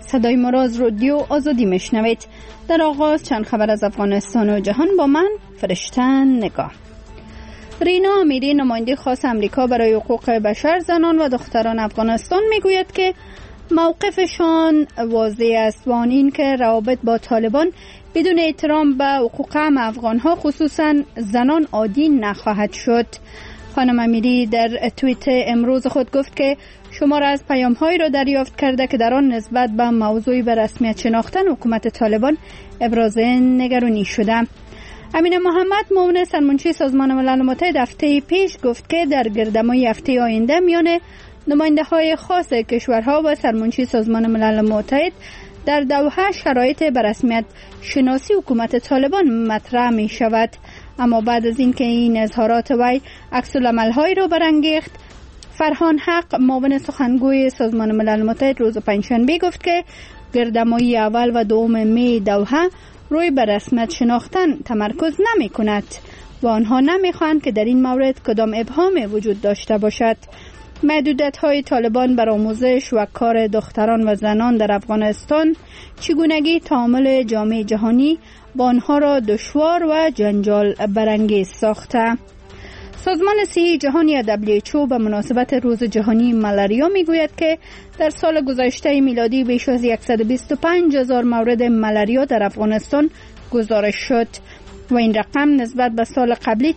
صدای ما را از رادیو آزادی میشنوید. در آغاز چند خبر از افغانستان و جهان با من فرشته نگاه. رینا امیری نماینده خاص امریکا برای حقوق بشر زنان و دختران افغانستان میگوید که موقفشان واضح است و آن این که روابط با طالبان بدون احترام به حقوق افغانها خصوصا زنان عادی نخواهد شد. خانم امیری در توییت امروز خود گفت که شمار از پیام‌هایی را دریافت کرده که در آن نسبت به موضوعی به رسمیت شناختن حکومت طالبان ابراز نگرانی شده. امین محمد معاون سرمنشی سازمان ملل متحد هفته پیش گفت که در گردهمایی هفته آینده میان نماینده‌های خاص کشورها و سرمنشی سازمان ملل متحد در دوحه شرایط به رسمیت شناسی حکومت طالبان مطرح می شود. اما بعد از اینکه این اظهارات وی عکس‌العمل‌هایی را برانگیخت، فرهان حق معاون سخنگوی سازمان ملل متحد روز پنجشنبه گفت که گردهمایی اول و دوم می دوحه روی به رسمیت شناختن تمرکز نمی کند و آنها نمی خواهند که در این مورد کدام ابهامی وجود داشته باشد. محدودیت‌های طالبان بر آموزش و کار دختران و زنان در افغانستان چگونگی تعامل جامعه جهانی با آنها را دشوار و جنجال برانگیز ساخته. سازمان صحی جهانی WHO به مناسبت روز جهانی ملاریا میگوید که در سال گذشته میلادی بیش از 125,000 مورد ملاریا در افغانستان گزارش شد و این رقم نسبت به سال قبلی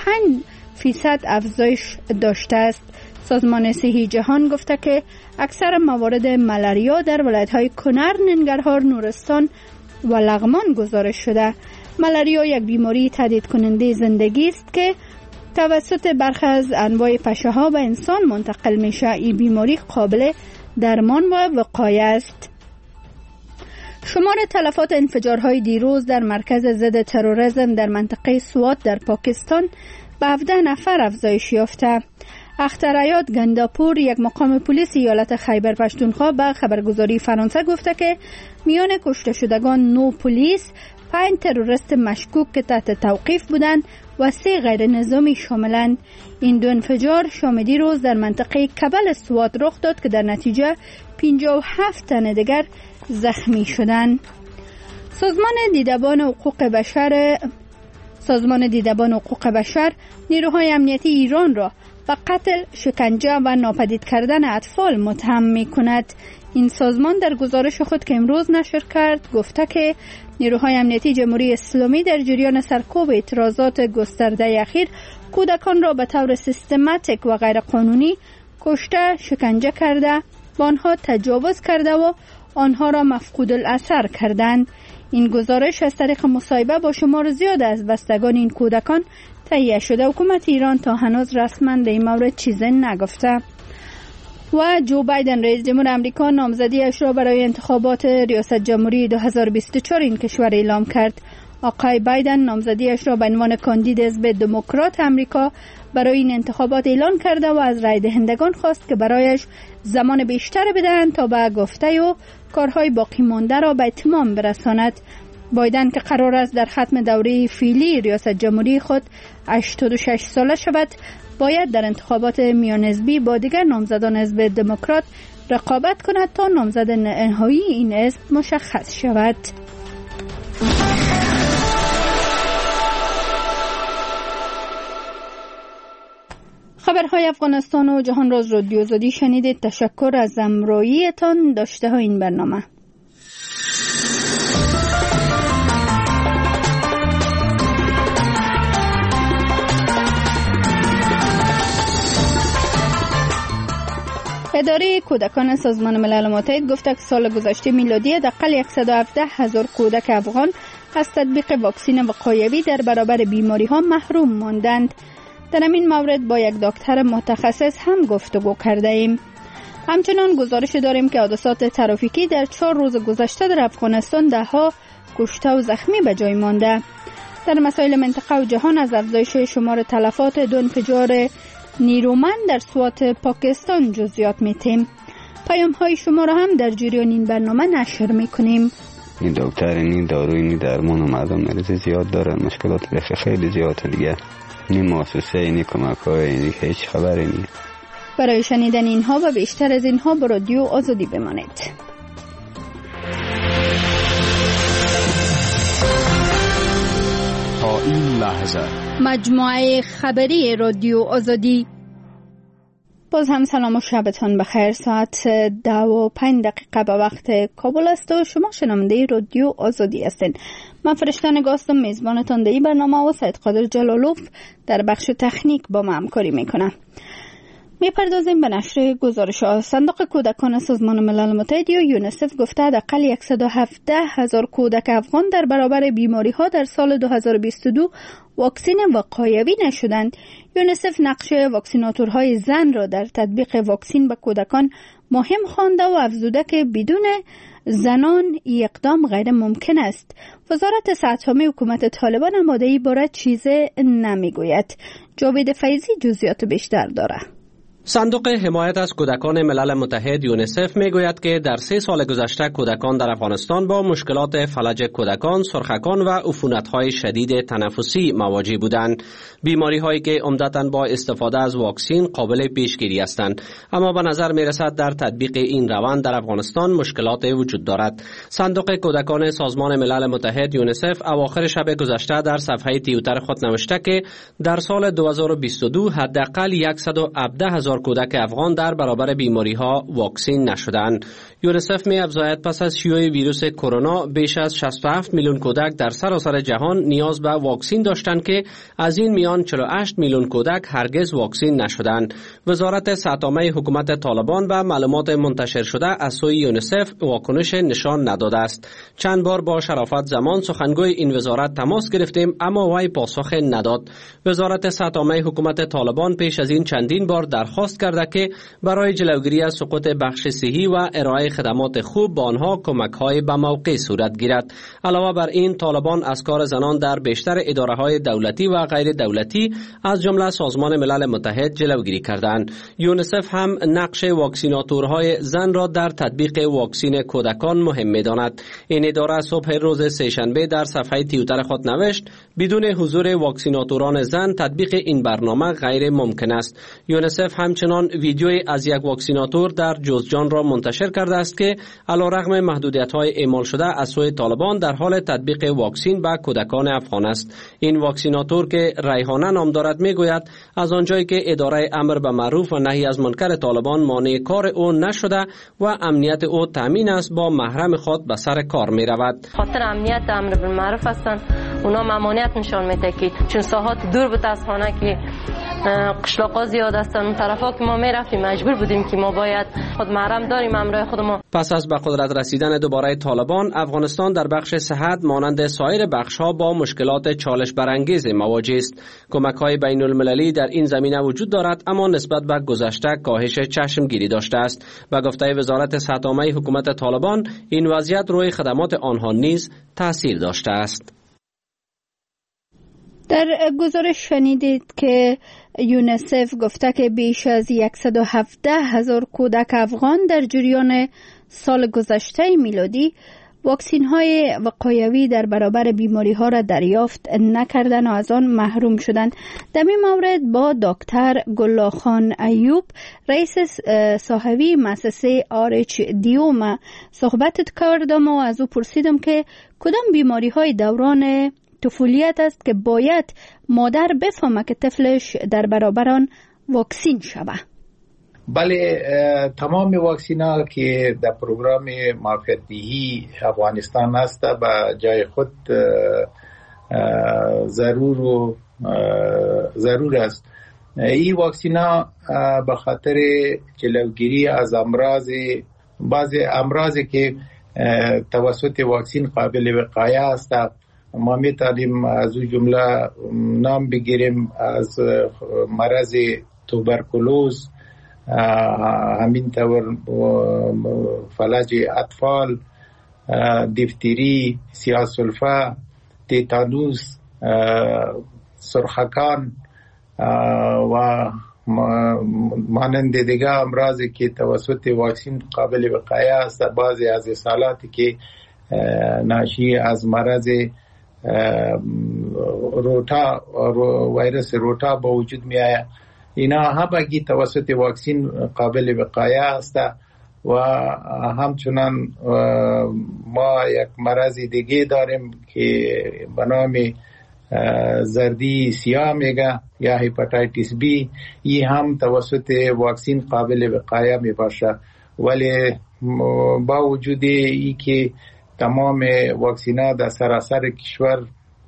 45% افزایش داشته است. سازمان صحی جهان گفته که اکثر موارد ملاریا در ولایت‌های کنر، ننگرهار، نورستان و لغمان گزارش شده. ملاریا یک بیماری تهدید کننده زندگی است که توسط برخی از انواع پشه‌ها به انسان منتقل میشه. این بیماری قابل درمان و وقایه است. شمار تلفات انفجارهای دیروز در مرکز ضد تروریسم در منطقه سوات در پاکستان به 17 نفر افزایش یافته. اخترعیاد گنداپور، یک مقام پلیس ایالت خیبر پختونخوا، به خبرگزاری فرانسه گفته که میان کشته شدگان 9 پلیس، 5 تروریست مشکوک که تحت توقیف بودند و 3 غیر نظامی شاملند. این 2 انفجار شام دیروز در منطقه کبل سوات رخ داد که در نتیجه 57 تن دیگر زخمی شدند. سازمان دیدبان حقوق بشر نیروهای امنیتی ایران را به قتل، شکنجه و ناپدید کردن اطفال متهم می کند. این سازمان در گزارش خود که امروز نشر کرد گفته که نیروهای امنیتی جمهوری اسلامی در جریان سرکوب اعتراضات گسترده اخیر کودکان را به طور سیستماتیک و غیر قانونی کشته، شکنجه کرده، با آنها تجاوز کرده و آنها را مفقود الاثر کردند. این گزارش از طریق مصاحبه با شمار زیاد از بستگان این کودکان تهیه شده. حکومت ایران تا هنوز رسما در این مورد چیزی نگفته. و جو بایدن رئیس جمهور آمریکا نامزدیش را برای انتخابات ریاست جمهوری 2024 این کشور اعلام کرد. آقای بایدن نامزدیش را به عنوان کاندید حزب دموکرات آمریکا برای این انتخابات اعلان کرده و از رای دهندگان خواست که برایش زمان بیشتر بدهند تا به گفته و کارهای باقی مانده را به اتمام برساند. بایدن که قرار است در ختم دوره فعلی ریاست جمهوری خود 86 ساله شود، باید در انتخابات میان حزبی با دیگر نامزدان حزب دموکرات رقابت کند تا نامزد نهایی این حزب مشخص شود. خبرهای افغانستان و جهان را از رادیو آزادی شنیدید. تشکر از همراهیتان. داشته ها این برنامه. اداره کودکان سازمان ملل متحد گفته که سال گذشته میلادی حداقل 117,000 کودک افغان از تطبیق واکسن وقایوی در برابر بیماری ها محروم ماندند. در این مورد با یک دکتر متخصص هم گفتگو کرده ایم. همچنان گزارش داریم که حادثات ترافیکی در 4 روز گذشته در افغانستان ده‌ها کشته و زخمی به جای مانده. در مسائل منطقه و جهان از افزایش شمار تلفات 2 انفجار نیرومند در سوات پاکستان جزئیات میتیم. پیام های شما را هم در جریان این برنامه نشر میکنیم. این دکتر این داروی این درمان و مردم مریض زیاد دارن، مشکلات خیلی زیاد دیگه. این مؤسسه این کمک های این هیچ خبری نیست. برای شنیدن اینها و بیشتر از اینها با رادیو آزادی بمانید. این لحظه مجموعه خبری رادیو آزادی. باز هم سلام و شبتان بخیر. ساعت 10:05 به وقت کابل است و شما شنونده رادیو آزادی هستین. من فرشته نگاه هستم، میزبانتان در این برنامه و سید قادر جلالوف در بخش تکنیک با ما همکاری میکنم. میپردازیم به نشر گزارش‌ها. صندوق کودکان سازمان ملل متحد یا یونیسف گفته حداقل 117,000 کودک افغان در برابر بیماری‌ها در سال 2022 واکسین وقایوی نشدند. یونیسف نقش واکسیناتورهای زن را در تطبیق واکسین به کودکان مهم خوانده و افزوده که بدون زنان اقدام غیر ممکن است. وزارت صحت‌عامه حکومت طالبان آماده ای باره چیزی نمیگوید. جاوید فیضی جزئیات بیشتر دارد. صندوق حمایت از کودکان ملل متحد یونیسف میگوید که در 3 سال گذشته کودکان در افغانستان با مشکلات فلج کودکان، سرخکان و عفونت‌های شدید تنفسی مواجه بودند. بیماری‌هایی که عمدتاً با استفاده از واکسین قابل پیشگیری هستند، اما به نظر می‌رسد در تطبیق این روند در افغانستان مشکلات وجود دارد. صندوق کودکان سازمان ملل متحد یونیسف اواخر شب گذشته در صفحه توییتر خود نوشته که در سال 2022 حداقل 117,000 کودک افغان در برابر بیماری ها واکسین نشدند. یونیسف می افزاید پس از شیوع ویروس کرونا بیش از 67 میلیون کودک در سراسر جهان نیاز به واکسین داشتند که از این میان 48 میلیون کودک هرگز واکسین نشدند. وزارت صحت‌عامه حکومت طالبان و معلومات منتشر شده از سوی یونیسف واکنش نشان نداده است. چند بار با شرافت زمان سخنگوی این وزارت تماس گرفتیم اما وی پاسخ نداد. وزارت صحت‌عامه حکومت طالبان پیش از این چندین بار درخواست کرده که برای جلوگیری از سقوط بخش صحی و ارائه خدمات خوب به آنها کمک‌های به موقع صورت گیرد. علاوه بر این طالبان از کار زنان در بیشتر اداره‌های دولتی و غیر دولتی از جمله سازمان ملل متحد جلوگیری کردند. یونیسف هم نقش واکسیناتورهای زن را در تطبیق واکسین کودکان مهم می‌داند. این اداره صبح روز سه‌شنبه در صفحه توییتر خود نوشت بدون حضور واکسیناتوران زن تطبیق این برنامه غیر ممکن است. یونیسف همچنان ویدیوی از یک واکسیناتور در جوزجان را منتشر کرده است که علیرغم محدودیت‌های اعمال شده از سوی طالبان در حال تطبیق واکسین به کودکان افغان است. این واکسیناتور که ریحانه نام دارد میگوید از آنجایی که اداره امر به معروف و نهی از منکر طالبان مانع کار او نشده و امنیت او تامین است با محرم خود به سر کار می رود. خاطر امنیت امر به معروف هستند اونا ممانعت نشان میده که چون ساحات دور متاسفانه که قشلاق‌ها زیاد هستن اون طرفا که ما میرفتیم مجبور بودیم که ما باید خود محرم داریم امروی خودمون. پس از به قدرت رسیدن دوباره طالبان افغانستان در بخش صحت مانند سایر بخش‌ها با مشکلات چالش برانگیز مواجه است. کمک‌های بین‌المللی در این زمینه وجود دارد اما نسبت به گذشته کاهش چشمگیری داشته است. به گفته وزارت صحت‌عامه حکومت طالبان این وضعیت روی خدمات آنها نیز تاثیر داشته است. در گزارش شنیدید که یونیسف گفته که بیش از 117,000 کودک افغان در جریان سال گذشته میلادی واکسین های وقایوی در برابر بیماری ها را دریافت نکردند و از آن محروم شدند. در این مورد با دکتر گلا خان ایوب رئیس صاحبی مؤسسه RHDO صحبت کردم و از او پرسیدم که کدام بیماری های دوران طفولیت است که باید مادر بفهمه که طفلش در برابر آن واکسین شود. بله، تمام واکسین ها که در پروگرام معافیت دهی افغانستان است به جای خود ضرور است. این واکسین ها به خاطر جلوگیری از بعض امراضی که توسط واکسین قابل وقایه است ما میتونیم از اون جمله نام بگیریم از مرض توبرکولوز، همین طور فلج اطفال، دیفتری، سیاه‌سلفه، تیتانوس، سرخکان و مانند دیگه امراضی که توسط واکسین قابل وقایه است. بعضی از اصالاتی که ناشی از مرض ویروس روتا با وجود می آید، اینا همگی توسط واکسین قابل وقایه است. و همچنان ما یک مرض دیگه داریم که به نام زردی سیاه میگه یا هپاتایتیس بی، این هم توسط واکسین قابل وقایه می باشه. ولی با وجود ای که تمام واکسین‌ها در سراسر کشور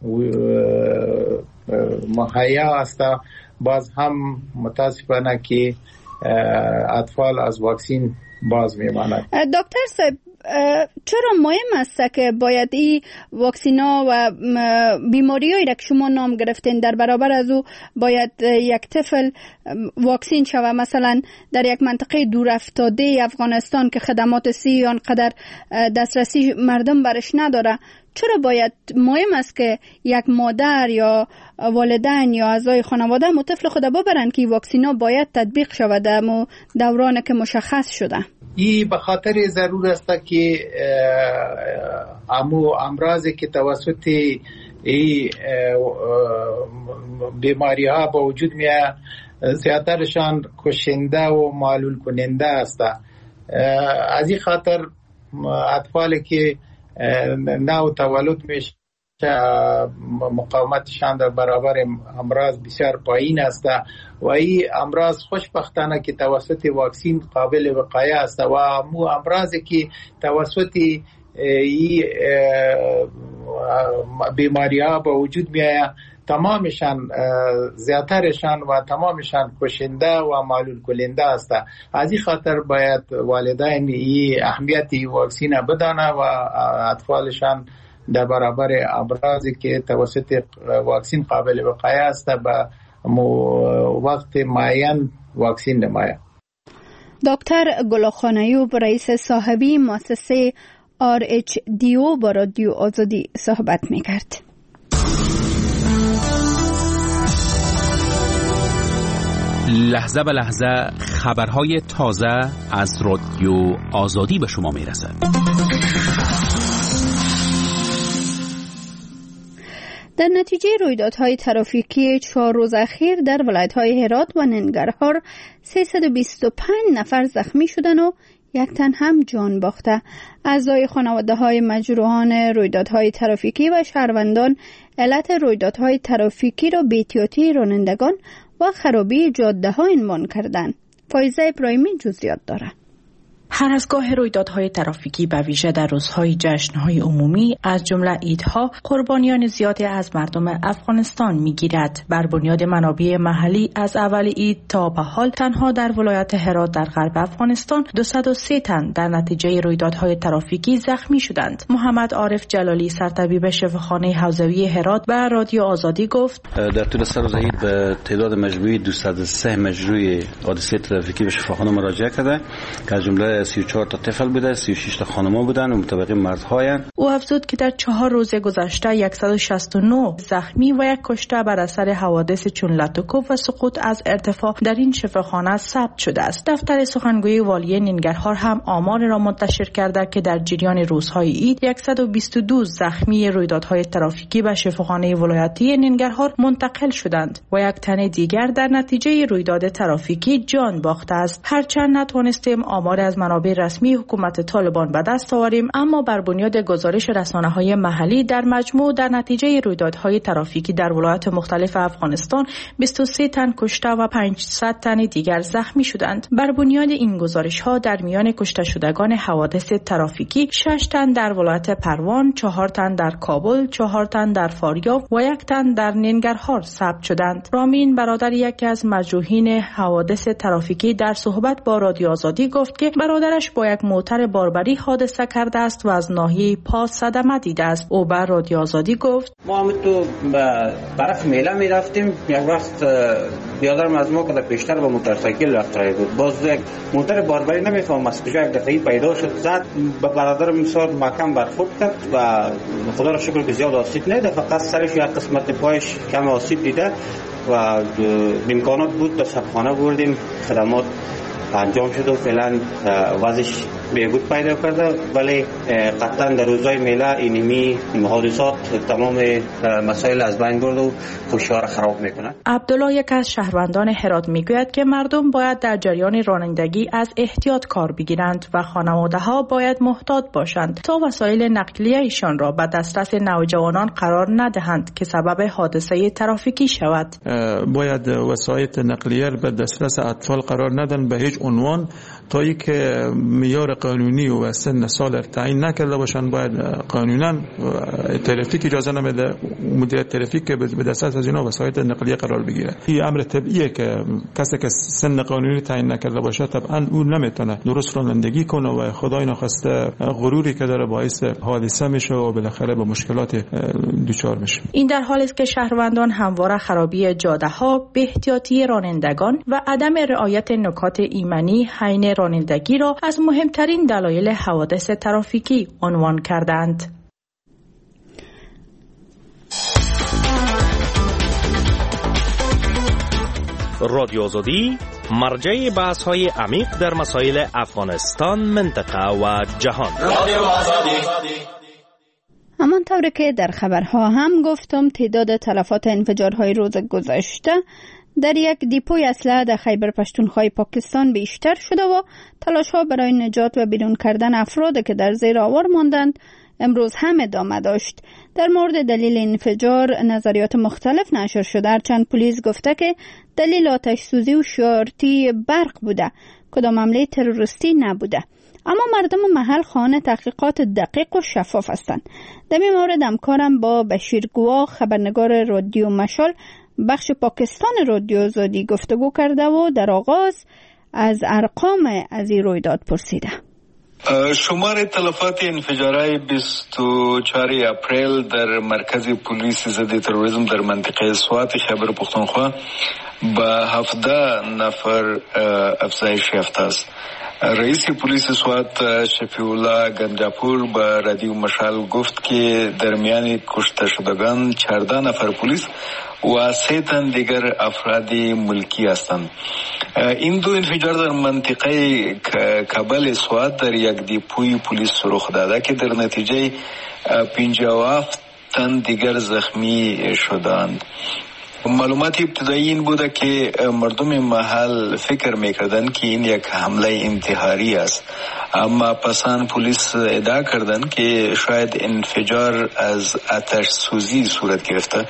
مهیا است، باز هم متاسفانه که اطفال از واکسین باز میمانند. دکتر صاحب، چرا مهم است که باید این واکسینا و بیماریایی را که شما نام گرفتین در برابر از او باید یک طفل واکسین شوه؟ مثلا در یک منطقه دور افتاده افغانستان که خدمات صحی آنقدر دسترسی مردم برش نداره، چرا باید مهم است که یک مادر یا والدین یا اعضای خانواده طفل خود ببرن که واکسینا باید تطبیق شود در دوران که مشخص شده؟ این به خاطر ضرور است که امراضی که توسط این بیماری ها با وجود میاد زیادترشان کشنده و معلول کننده است. از این خاطر اطفالی که نو تولد میشه مقاومتشان در برابر امراض بسیار پایین است و این امراض خوشبختانه که توسط واکسین قابل وقایه است و مو امراضی که توسط این بیماری ها به وجود میآید تمامشان زیادترشان و تمامشان کشنده و معلول کننده است. از این خاطر باید والدین این اهمیت واکسین بدانه و اطفالشان در برابر امراضی که توسط واکسین قابل وقایه است به وقت معین واکسین نماید. دکتر گلاخان ایوب، رئیس صاحبی مؤسسه RHDO با رادیو آزادی صحبت می‌کرد. لحظه به لحظه خبرهای تازه از رادیو آزادی به شما میرسد. در نتیجه رویدادهای ترافیکی 4 روز اخیر در ولایت‌های هرات و ننگرهار 325 نفر زخمی شدند و 1 تن هم جان باخته. اعضای خانواده‌های مجروحان رویدادهای ترافیکی و شهروندان علت رویدادهای ترافیکی را بی‌احتیاطی رانندگان و خرابی جاده‌ها عنوان کردند. فایزه ابراهیمی جزئیات دارد. هر از گاه رویدادهای ترافیکی به ویژه در روزهای جشن‌های عمومی از جمله عیدها قربانیان زیادی از مردم افغانستان می‌گیرد. بر بنیاد منابع محلی از اول عید تا به حال تنها در ولایت هرات در غرب افغانستان 203 تن در نتیجه رویدادهای ترافیکی زخمی شدند. محمد عارف جلالی سرطبیب شفاخانه حوزوی هرات به رادیو آزادی گفت در طول سه روز عید به تعداد مجموعی 203 مجروح حادثه ترافیکی به شفاخانه مراجعه کرده که از جمله 34 تا طفل بوده، 36 تا خانم‌ها بودن و متبقی مردهایند. او افزود که در 4 روز گذشته 169 زخمی و 1 کشته بر اثر حوادث چون لتوکوف و سقوط از ارتفاع در این شفاخانه ثبت شده است. دفتر سخنگوی والی ننگرهار هم آمار را منتشر کرده که در جریان روزهای عید 122 زخمی رویدادهای ترافیکی به شفاخانه ولایتی ننگرهار منتقل شدند و 1 تن دیگر در نتیجه رویداد ترافیکی جان باخته است. هرچند نتوانستیم آمار از منابع رسمی حکومت طالبان به دست آوریم، اما بر بنیاد گزارش رسانه‌های محلی در مجموع در نتیجه رویدادهای ترافیکی در ولایات مختلف افغانستان 23 تن کشته و 500 تن دیگر زخمی شدند. بر بنیاد این گزارش‌ها در میان کشته شدگان حوادث ترافیکی 6 تن در ولایت پروان، 4 تن در کابل، 4 تن در فاریاب و 1 تن در ننگرهار ثبت شدند. رامین برادر یکی از مجروحین حوادث ترافیکی در صحبت با رادیو آزادی گفت که برادرش با یک موتر باربری حادثه کرده است و از ناحیه پا صدمه دیده است. او بر رادیو آزادی گفت ما هم تو به طرف میله میرفتیم، یک وقت بیادرم از ما که در پیشتر با موتورسایکل رفت راه بود، باز یک موتر باربری نمیفهم از کجا یک دفعی پیدا شد، زد به برادرم میساد محکم برخورد کرد و خدا را شکر که زیاد آسیب ندیده، فقط سرش یک قسمت پایش کم آسیب دیده و امکانات بود تا شفاخانه بردیم، خدمات انجام شد و فعلا وضعش بهبود پیدا کرده، ولی قطعا در روزهای میله اینمی حادثات تمام مسائل از بین برد و خوشی ها را خراب میکنه. عبدالله یک از شهروندان هرات میگوید که مردم باید در جریان رانندگی از احتیاط کار بگیرند و خانواده ها باید محتاط باشند تا وسایل نقلیه ایشان را به دسترس نوجوانان قرار ندهند که سبب حادثه ترافیکی شود. باید وسایل نقلیه به دسترس اطفال قرار ندن به هیچ عنوان تا اینکه معیار قانونی و سن سال تعیین نکرده باشند. باید قانونا ترافیک اجازه نمیده مدیریت ترافیک که به دسترس از اینا وسایل نقلیه قرار بگیره. این امر طبیعیه که کسی که سن قانونی تعیین نکرده باشه طبعا اون نمیتونه درست رانندگی کنه و خدای نخواسته غروری که داره باعث حادثه میشه و بالاخره به مشکلات دچار میشه. این در حالی است که شهروندان همواره خرابی جاده ها، بی‌احتیاطی رانندگان و عدم رعایت نکات ایمنی حین رانندگی را از مهمترین دلایل حوادث ترافیکی عنوان کردند. رادیو آزادی مرجع بحث‌های عمیق در مسائل افغانستان، منطقه و جهان. رادیو آزادی. همانطور که در خبرها هم گفتم، تعداد تلفات انفجارهای روز گذشته در یک دیپوی اسلحه در خیبر پختونخوا پاکستان بیشتر شده و تلاش‌ها برای نجات و بیرون کردن افراد که در زیر آوار ماندند امروز هم ادامه داشت. در مورد دلیل انفجار نظریات مختلف نشر شده، هرچند پلیس گفته که دلیل آتش سوزی و شارتی برق بوده، کدام حمله تروریستی نبوده. اما مردم محل خواهان تحقیقات دقیق و شفاف هستند. در این مورد همکارم با بشیر گواه، خبرنگار رادیو مشال بخش پاکستان رادیو آزادی گفتگو کرده و در آغاز از ارقام از این رویداد پرسیده. شمار تلفات انفجارهای 24 اپریل در مرکز پلیس ضد تروریسم در منطقه سوات خیبر پختونخوا به 17 نفر افزایش یافته است. رئیس پلیس سوات شفیع الله گنجاپور به رادیو مشال گفت که در میان کشته شدگان 14 نفر پلیس و 3 تن دیگر افراد ملکی هستند. این دو انفجار در منطقه کابل سوات در یک دیپوی پلیس رخ داده که در نتیجه 57 تن دیگر زخمی شدند. معلومات ابتدایی این بوده که مردم محل فکر میکردند که این یک حمله انتحاری است، اما پسان پلیس ادعا کردند که شاید انفجار از آتش سوزی صورت گرفته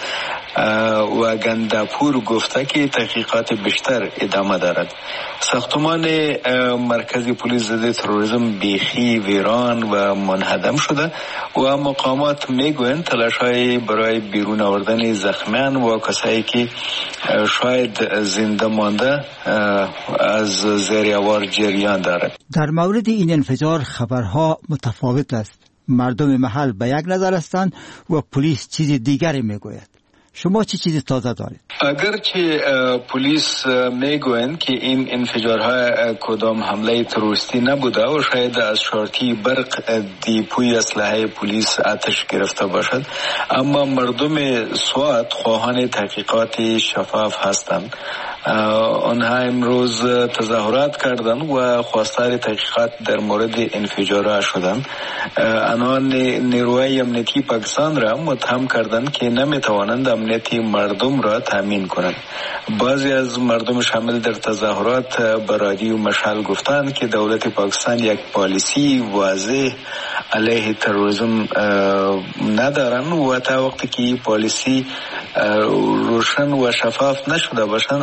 و گنداپور گفته که تحقیقات بیشتر ادامه دارد. ساختمان مرکزی پلیس ضد تروریسم بیخی ویران و منهدم شده و مقامات میگویند تلاش‌های برای بیرون آوردن زخمیان و کسایی که شاید زنده مانده از زیر آوار جریان دارد. در مورد این انفجار خبرها متفاوت است. مردم محل به یک نظر هستند و پلیس چیز دیگری میگوید. شما چه چیزی تازه دارید؟ اگرچه پلیس میگویند که این انفجارها کدام حمله تروریستی نبوده و شاید از شارتی برق دیپوی اسلحه پلیس آتش گرفته باشد، اما مردم سوات خواهان تحقیقات شفاف هستند. آنها امروز تظاهرات کردند و خواستار تحقیقات در مورد انفجارها شدند. آنها نیروهای امنیتی پاکستان را متهم کردند که نمیتوانند امنیت مردم را تامین کنند. بعضی از مردم شامل در تظاهرات به رادیو مشال گفتند که دولت پاکستان یک پالیسی واضح علیه تروریسم ندارند و تا وقتی که پالیسی روشن و شفاف نشده باشند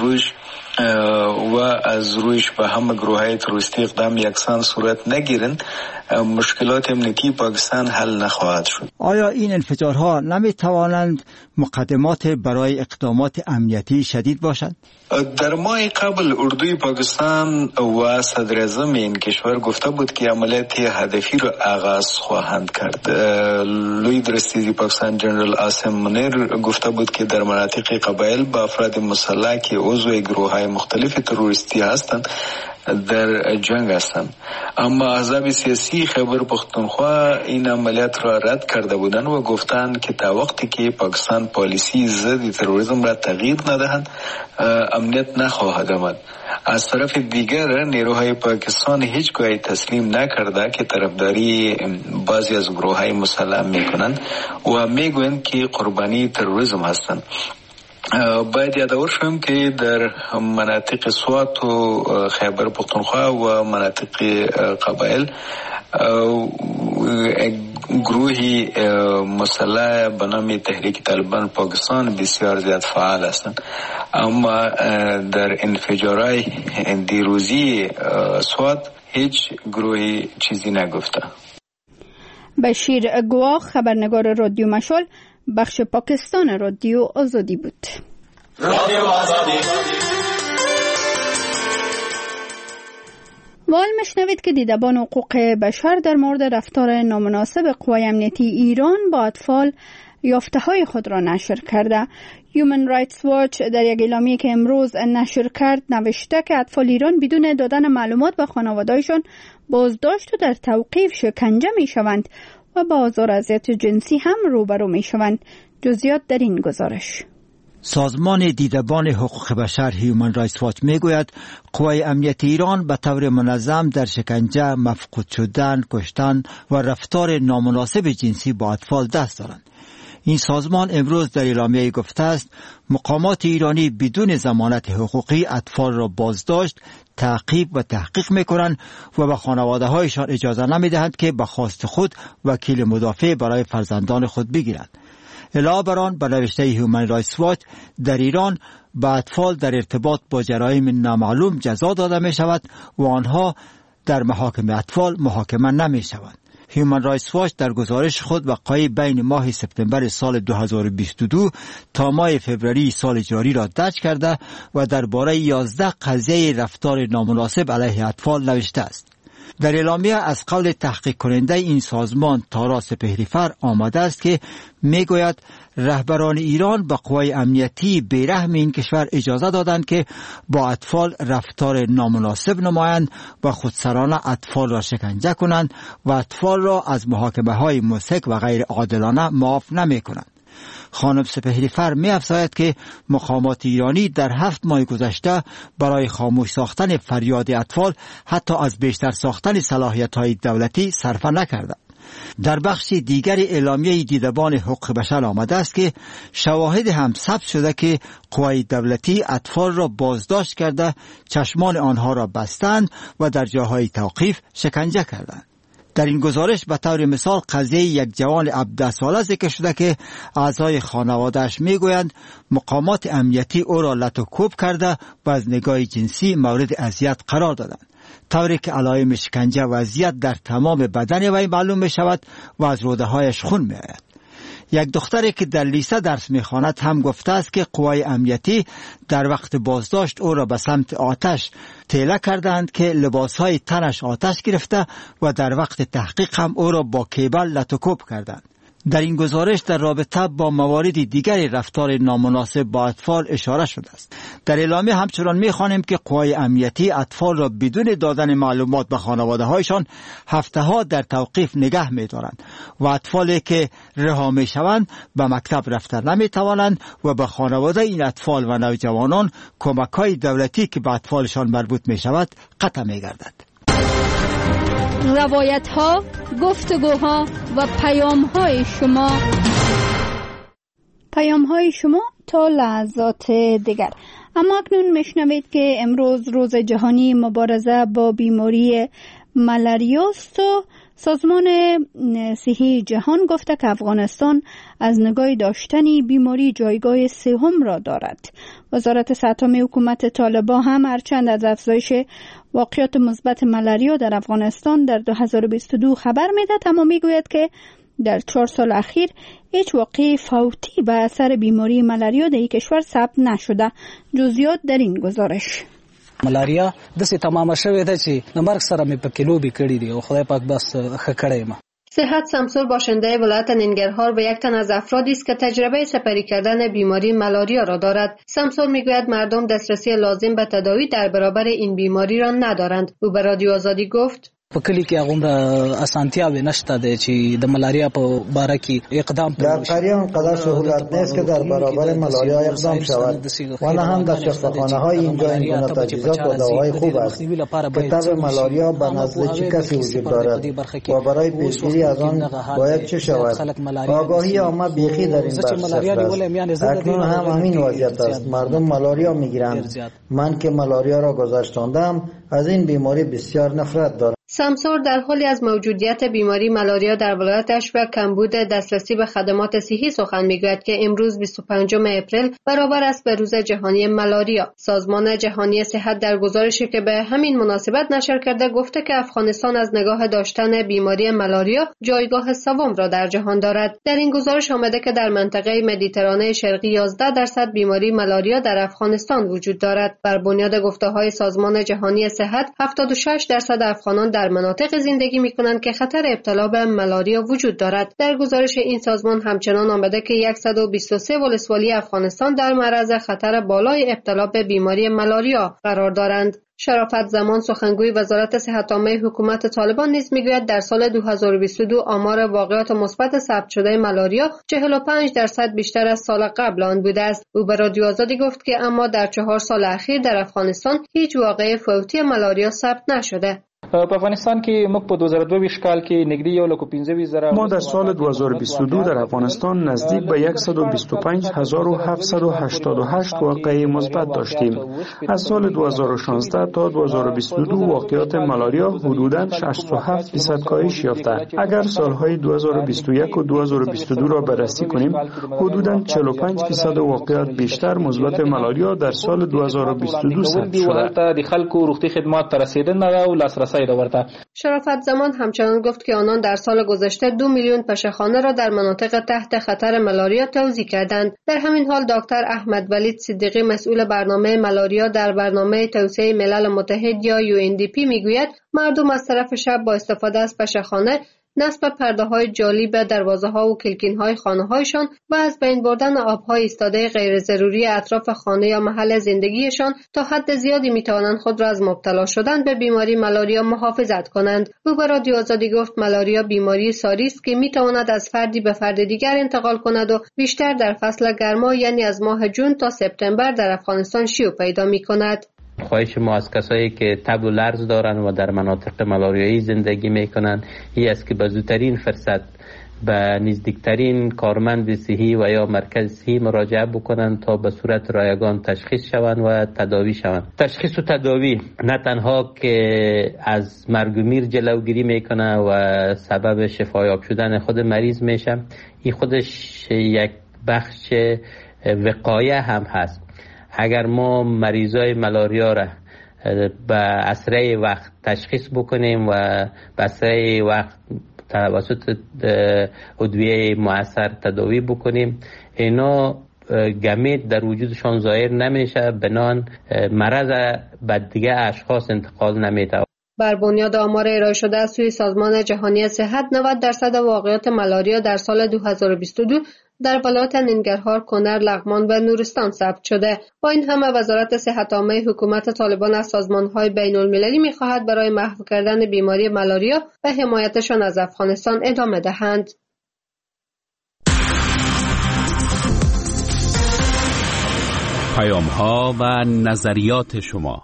از رویش به همه گروه‌های تروریستی اقدام یکسان صورت نگیرند، مشکلات امنیتی پاکستان حل نخواهد شد. آیا این انفجارها نمیتوانند مقدمات برای اقدامات امنیتی شدید باشند؟ در ماه قبل اردوی پاکستان و صدر اعظم این کشور گفته بود که عملیات هدفی را آغاز خواهند کرد. لوی درستیزی پاکستان جنرال عاصم منیر گفته بود که در مناطق قبایل با افراد مسلح که عضو گروه‌های مختلف تروریستی هستند در جنگ هستند. اما احزاب سیاسی خیبر پختونخوا این عملیات را رد کرده بودند و گفتند که تا وقتی که پاکستان پالیسی ضد تروریسم را تغییر ندهند امنیت نخواهد آمد. از طرف دیگر نیروهای پاکستان هیچگاه تسلیم نکرده که طرفداری بعضی از گروه‌های مسلح میکنند و میگویند که قربانی تروریسم هستند. باید یادآور شویم که در مناطق سوات و خیبر پختونخوا و مناطق قبایل گروهی مسلح به نام تحریک طالبان پاکستان بسیار زیاد فعال هستند. اما در انفجارهای دیروزی سوات هیچ گروهی چیزی نگفته. بشیر گواه، خبرنگار رادیو مشال، بخش پاکستان رادیو آزادی بود. رادیو آزادی. وال مشنوید که دیدبان حقوق بشر در مورد رفتار نامناسب قوای امنیتی ایران با اطفال یافته‌های خود را نشر کرده. Human Rights Watch در یک اعلامیه که امروز نشر کرد نوشته که اطفال ایران بدون دادن معلومات به خانواده‌شان بازداشت و در توقیف شکنجه می‌شوند و با آزار و اذیت جنسی هم روبرو می‌شوند. جزئیات در این گزارش. سازمان دیدبان حقوق بشر هیومن رایتس واچ میگوید قوای امنیت ایران به طور منظم در شکنجه، مفقود شدن، کشتن و رفتار نامناسب جنسی با اطفال دست دارند. این سازمان امروز در اعلامیه گفته است مقامات ایرانی بدون ضمانت حقوقی اطفال را بازداشت، تعقیب و تحقیق میکنند و به خانواده هایشان اجازه نمیدهند که به خواست خود وکیل مدافع برای فرزندان خود بگیرند. علاوه بر آن به نوشته هیومن رایتس واچ در ایران به اطفال در ارتباط با جرایم نامعلوم جزا داده می شود و آنها در محاکم اطفال محاکمه نمی شوند. هیومن رایتس واچ در گزارش خود وقایع بین ماه سپتامبر سال 2022 تا ماه فوریه سال جاری را درج کرده و درباره 11 قضیه رفتار نامناسب علیه اطفال نوشته است. در اعلامیه از قول تحقیق کننده این سازمان تارا سپهریفر آمده است که میگوید رهبران ایران به قوای امنیتی بیرحم این کشور اجازه دادند که با اطفال رفتار نامناسب نمایند و خودسرانه اطفال را شکنجه کنند و اطفال را از محاکمه های مضحک و غیر عادلانه معاف نمی کنند. خانم سپهریفر می افزاید که مقامات ایرانی در 7 ماه گذشته برای خاموش ساختن فریاد اطفال حتی از بیشتر ساختن صلاحیت‌های دولتی صرف نکردند. در بخش دیگر اعلامیه دیدبان حقوق بشر آمده است که شواهد هم ثبت شده که قوای دولتی اطفال را بازداشت کرده، چشمان آنها را بستند و در جاهای توقیف شکنجه کردند. در این گزارش به طور مثال قضیه یک جوان 17 ساله ذکر شده که اعضای خانواده‌اش میگویند مقامات امنیتی او را لط و کوب کرده و از نگاه جنسی مورد اذیت قرار دادند، طوری که علائم شکنجه و اذیت در تمام بدن وی معلوم می شود و از روده‌هایش خون می آید. یک دختری که در لیسه درس می‌خواند هم گفته است که قوای امنیتی در وقت بازداشت او را به سمت آتش تیله کردند که لباسهای تنش آتش گرفته و در وقت تحقیق هم او را با کیبل لط و کوب کردند. در این گزارش در رابطه با موارد دیگری رفتار نامناسب با اطفال اشاره شده است. در اعلامیه همچنان می‌خوانیم که قوای امنیتی اطفال را بدون دادن معلومات به خانواده‌هایشان هفته‌ها در توقیف نگه می‌دارند و اطفالی که رها می‌شوند به مکتب رفتن نمی‌توانند و به خانواده این اطفال و نوجوانان کمک‌های دولتی که به اطفالشان مربوط می‌شود قطع می‌گردد. روایت‌ها، گفتگوها و پیام‌های شما تا لحظات دیگر. اما اکنون میشنوید که امروز روز جهانی مبارزه با بیماری ملاریا است و سازمان صحی جهان گفته که افغانستان از نگاه داشتن بیماری جایگاه سوم را دارد. وزارت صحت عامه حکومت طالبان هم هرچند از افزایش واقعات مثبت ملاریا در افغانستان در 2022 خبر میدهد، اما میگوید که در 4 سال اخیر هیچ واقعه فوتی به اثر بیماری ملاریا در این کشور ثبت نشده. جزئیات در این گزارش. ملاریا داسې تمامه شوې ده چې د مرګ سره مې پکې لوبې کړې دي او خدای پاک بس ښه کړی یم. صحت سمسور باشنده ولایت ننگرهار و یک تن از افرادی است که تجربه سپری کردن بیماری ملاریا را دارد. سمسور میگوید مردم دسترسی لازم به تداوی در برابر این بیماری را ندارند. او به رادیو آزادی گفت: په کلی کې هغه اسانتیاوې نشته ده چې د ملاریا په باره کې اقدام در قریه انقدر سهولت نیست که در برابر ملاریا اقدام شود و نه هم در شفاخانه‌های اینجا امکان تجهیزات و دواهای خوب است. تب ملاریا به نزد چه کسی وجود دارد و برای پیشگیری از آن باید چه شود؟ آگاهی عامه بیخی در این بخش است. اکنون هم همین وضعیت است. مردم ملاریا میگیرند. من که ملاریا را گذشتاندم از این بیماری بسیار نفرت دارم. سمسور در حالی از موجودیت بیماری ملاریا در ولایتش و کمبود دسترسی به خدمات صحی سخن میگوید که امروز 25 اپریل برابر است به روز جهانی ملاریا. سازمان جهانی صحت در گزارشی که به همین مناسبت نشر کرده گفته که افغانستان از نگاه داشتن بیماری ملاریا جایگاه سوم را در جهان دارد. در این گزارش آمده که در منطقه مدیترانه شرقی 11% بیماری ملاریا در افغانستان وجود دارد. بر بنیاد گفته‌های سازمان جهانی صحت 76% افغانان در مناطق زندگی می‌کنند که خطر ابتلا به ملاریا وجود دارد. در گزارش این سازمان همچنان آمده که 123 ولسوالی افغانستان در معرض خطر بالای ابتلا به بیماری ملاریا قرار دارند. شرافت زمان سخنگوی وزارت صحت عامه حکومت طالبان نیز میگوید در سال 2022 آمار واقعات مثبت ثبت شده ملاریا 45% بیشتر از سال قبل آن بوده است. او به رادیو آزادی گفت که اما در 4 سال اخیر در افغانستان هیچ واقعه فوتی ملاریا ثبت نشده. په افغانستان کې موږ په 2022 کال کې نږدې 1,15,000 ما در سال 2022 در افغانستان نزدیک به 125,788 واقعه مثبت داشتیم. از سال 2016 تا 2022 واقعات ملاریا حدوداً 67% کاهش یافته. اگر سالهای 2021 و 2022 را بررسی کنیم حدوداً 45% واقعات بیشتر مثبت ملاریا در سال 2022 ثبت شده. د خلکو روغتي خدمات ته رسیدنه او لاسرسی شرافت زمان همچنان گفت که آنان در سال گذشته 2 میلیون پشهخانه را در مناطق تحت خطر ملاریا توزیع کردند. در همین حال دکتر احمد ولید صدیقی مسئول برنامه ملاریا در برنامه توسعه ملل متحد یا UNDP میگوید مردم از طرف شب با استفاده از پشهخانه نصب پرده‌های جالی به دروازه‌ها و کلکین‌های خانه‌هایشان و از بین بردن آب‌های ایستاده غیر ضروری اطراف خانه یا محل زندگیشان تا حد زیادی می‌توانند خود را از مبتلا شدن به بیماری ملاریا محافظت کنند. او به رادیو آزادی گفت ملاریا بیماری ساری است که می‌تواند از فردی به فرد دیگر انتقال کند و بیشتر در فصل گرما یعنی از ماه جون تا سپتامبر در افغانستان شیوع پیدا می‌کند. خواهش ما از کسایی که تب و لرز دارن و در مناطق ملاریایی زندگی میکنن این است که به زودترین فرصت به نزدیکترین کارمند صحی و یا مرکز صحی مراجعه بکنن تا به صورت رایگان تشخیص شوند و تداوی شوند. تشخیص و تداوی نه تنها که از مرگ و میر جلوگیری میکنه و سبب شفایاب شدن خود مریض میشه، این خودش یک بخش وقایه هم هست. اگر ما مریضای ملاریا را به اسرع وقت تشخیص بکنیم و به اسرع وقت توسط ادویه مؤثر تداوی بکنیم، اینا گمید در وجودشان ظاهر نمیشه، بنان مرض به دیگه اشخاص انتقال نمیده. بر بنیاد آمار ارائه شده از سوی سازمان جهانی صحت 90% واقعات ملاریا در سال 2022 در ولایت ننگرهار، کنر، لغمان و نورستان ثبت شده. با این همه وزارت صحت عامه حکومت طالبان از سازمان‌های بین‌المللی می‌خواهد برای محو کردن بیماری ملاریا و حمایتشان از افغانستان ادامه دهند. پیام‌ها و نظریات شما.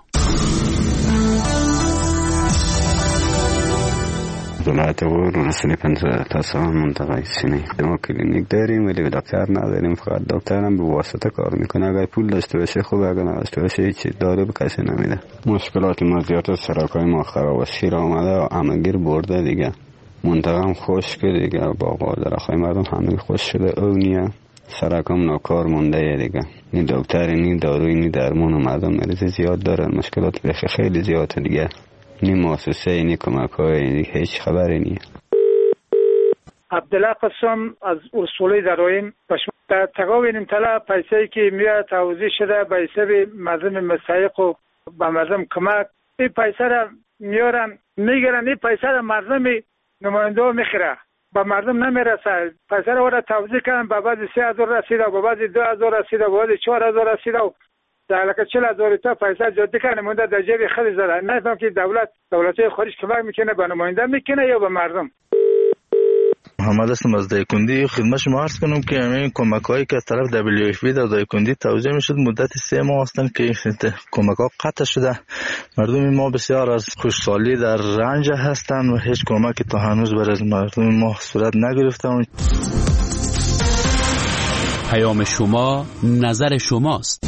ولایت غور رسولی 50 تا سال منطقه سینه. ما کلینیک داریم ولی دکتر نداریم، فقط دکترم به واسطه کار میکنه. اگر پول داشته باشه خوبه، اگر نداشته باشه هیچ دارو به کسی نمیده. مشکلات ما زیاد است، سرکای ما خراب است، شیر آمده و همگیر برده دیگه. منطقه هم خشک دیگه، باغ و درختای مردم همه خشک شده، اونیه سرکم ناکار مونده دیگه. نی دکتر نی داروی نی درمان و مردم مریض زیاد دارن، مشکلات بخی خیلی زیاده دیگه. نی مؤسسه نی کمک‌های نی هیچ خبری نی. عبدالله قسم از اصولی درایم پشمت تقاوین طلا پیسه‌ای که میاد توضیح شده به حساب مردم مستحق و به مردم کمک، این پیسه را میارن میگیرن، این پیسه را مردم نماینده میخره. به مردم نمیرسه. پیسه را توزیع کردن، به بعضی 3000 رسیده، به بعضی 2000 رسیده، به بعضی 4000 رسیده و در 40000 تا پیسه جدی کنه مونده در جیب خود زده. نمی‌فهم که دولت خارج کمک میکنه به نماینده میکنه یا به مردم. محمد هستم از دایکندی. خدمت شما عرض کنم که همین کمک‌هایی که از طرف WFP در دایکندی توزیع میشد مدت 3 ماه هستند که کمک‌ها قطع شده. مردم ما بسیار از خوشحالی در رنج هستند و هیچ کمکی تا هنوز برای مردم ما صورت نگرفته. پیام شما نظر شماست.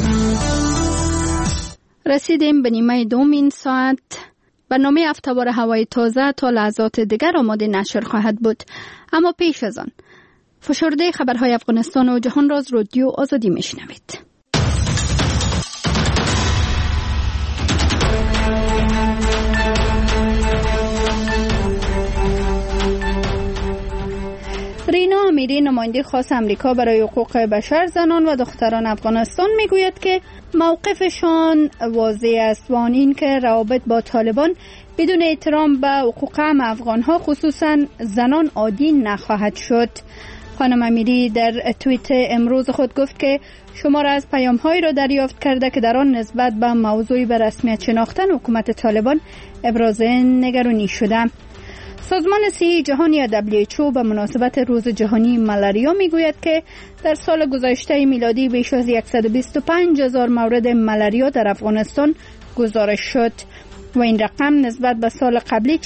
رسیدیم به نیمه دوم این ساعت. برنامه افتوار هوای تازه تا لحظات دیگر آماده نشر خواهد بود، اما پیش از آن فشرده خبرهای افغانستان و جهان را از رادیو آزادی میشنوید. رینا امیری نماینده خاص امریکا برای حقوق بشر زنان و دختران افغانستان میگوید که موقفشان واضح است و آن این که روابط با طالبان بدون احترام به حقوق افغانها خصوصا زنان عادی نخواهد شد. خانم امیری در توییت امروز خود گفت که شمار از پیام‌هایی را دریافت کرده که در آن نسبت به موضوعی به رسمیت شناختن حکومت طالبان ابراز نگرانی شده. سازمان صحی جهانی WHO به مناسبت روز جهانی ملاریا میگوید که در سال گذشته میلادی بیش از 125,000 مورد ملاریا در افغانستان گزارش شد و این رقم نسبت به سال قبلی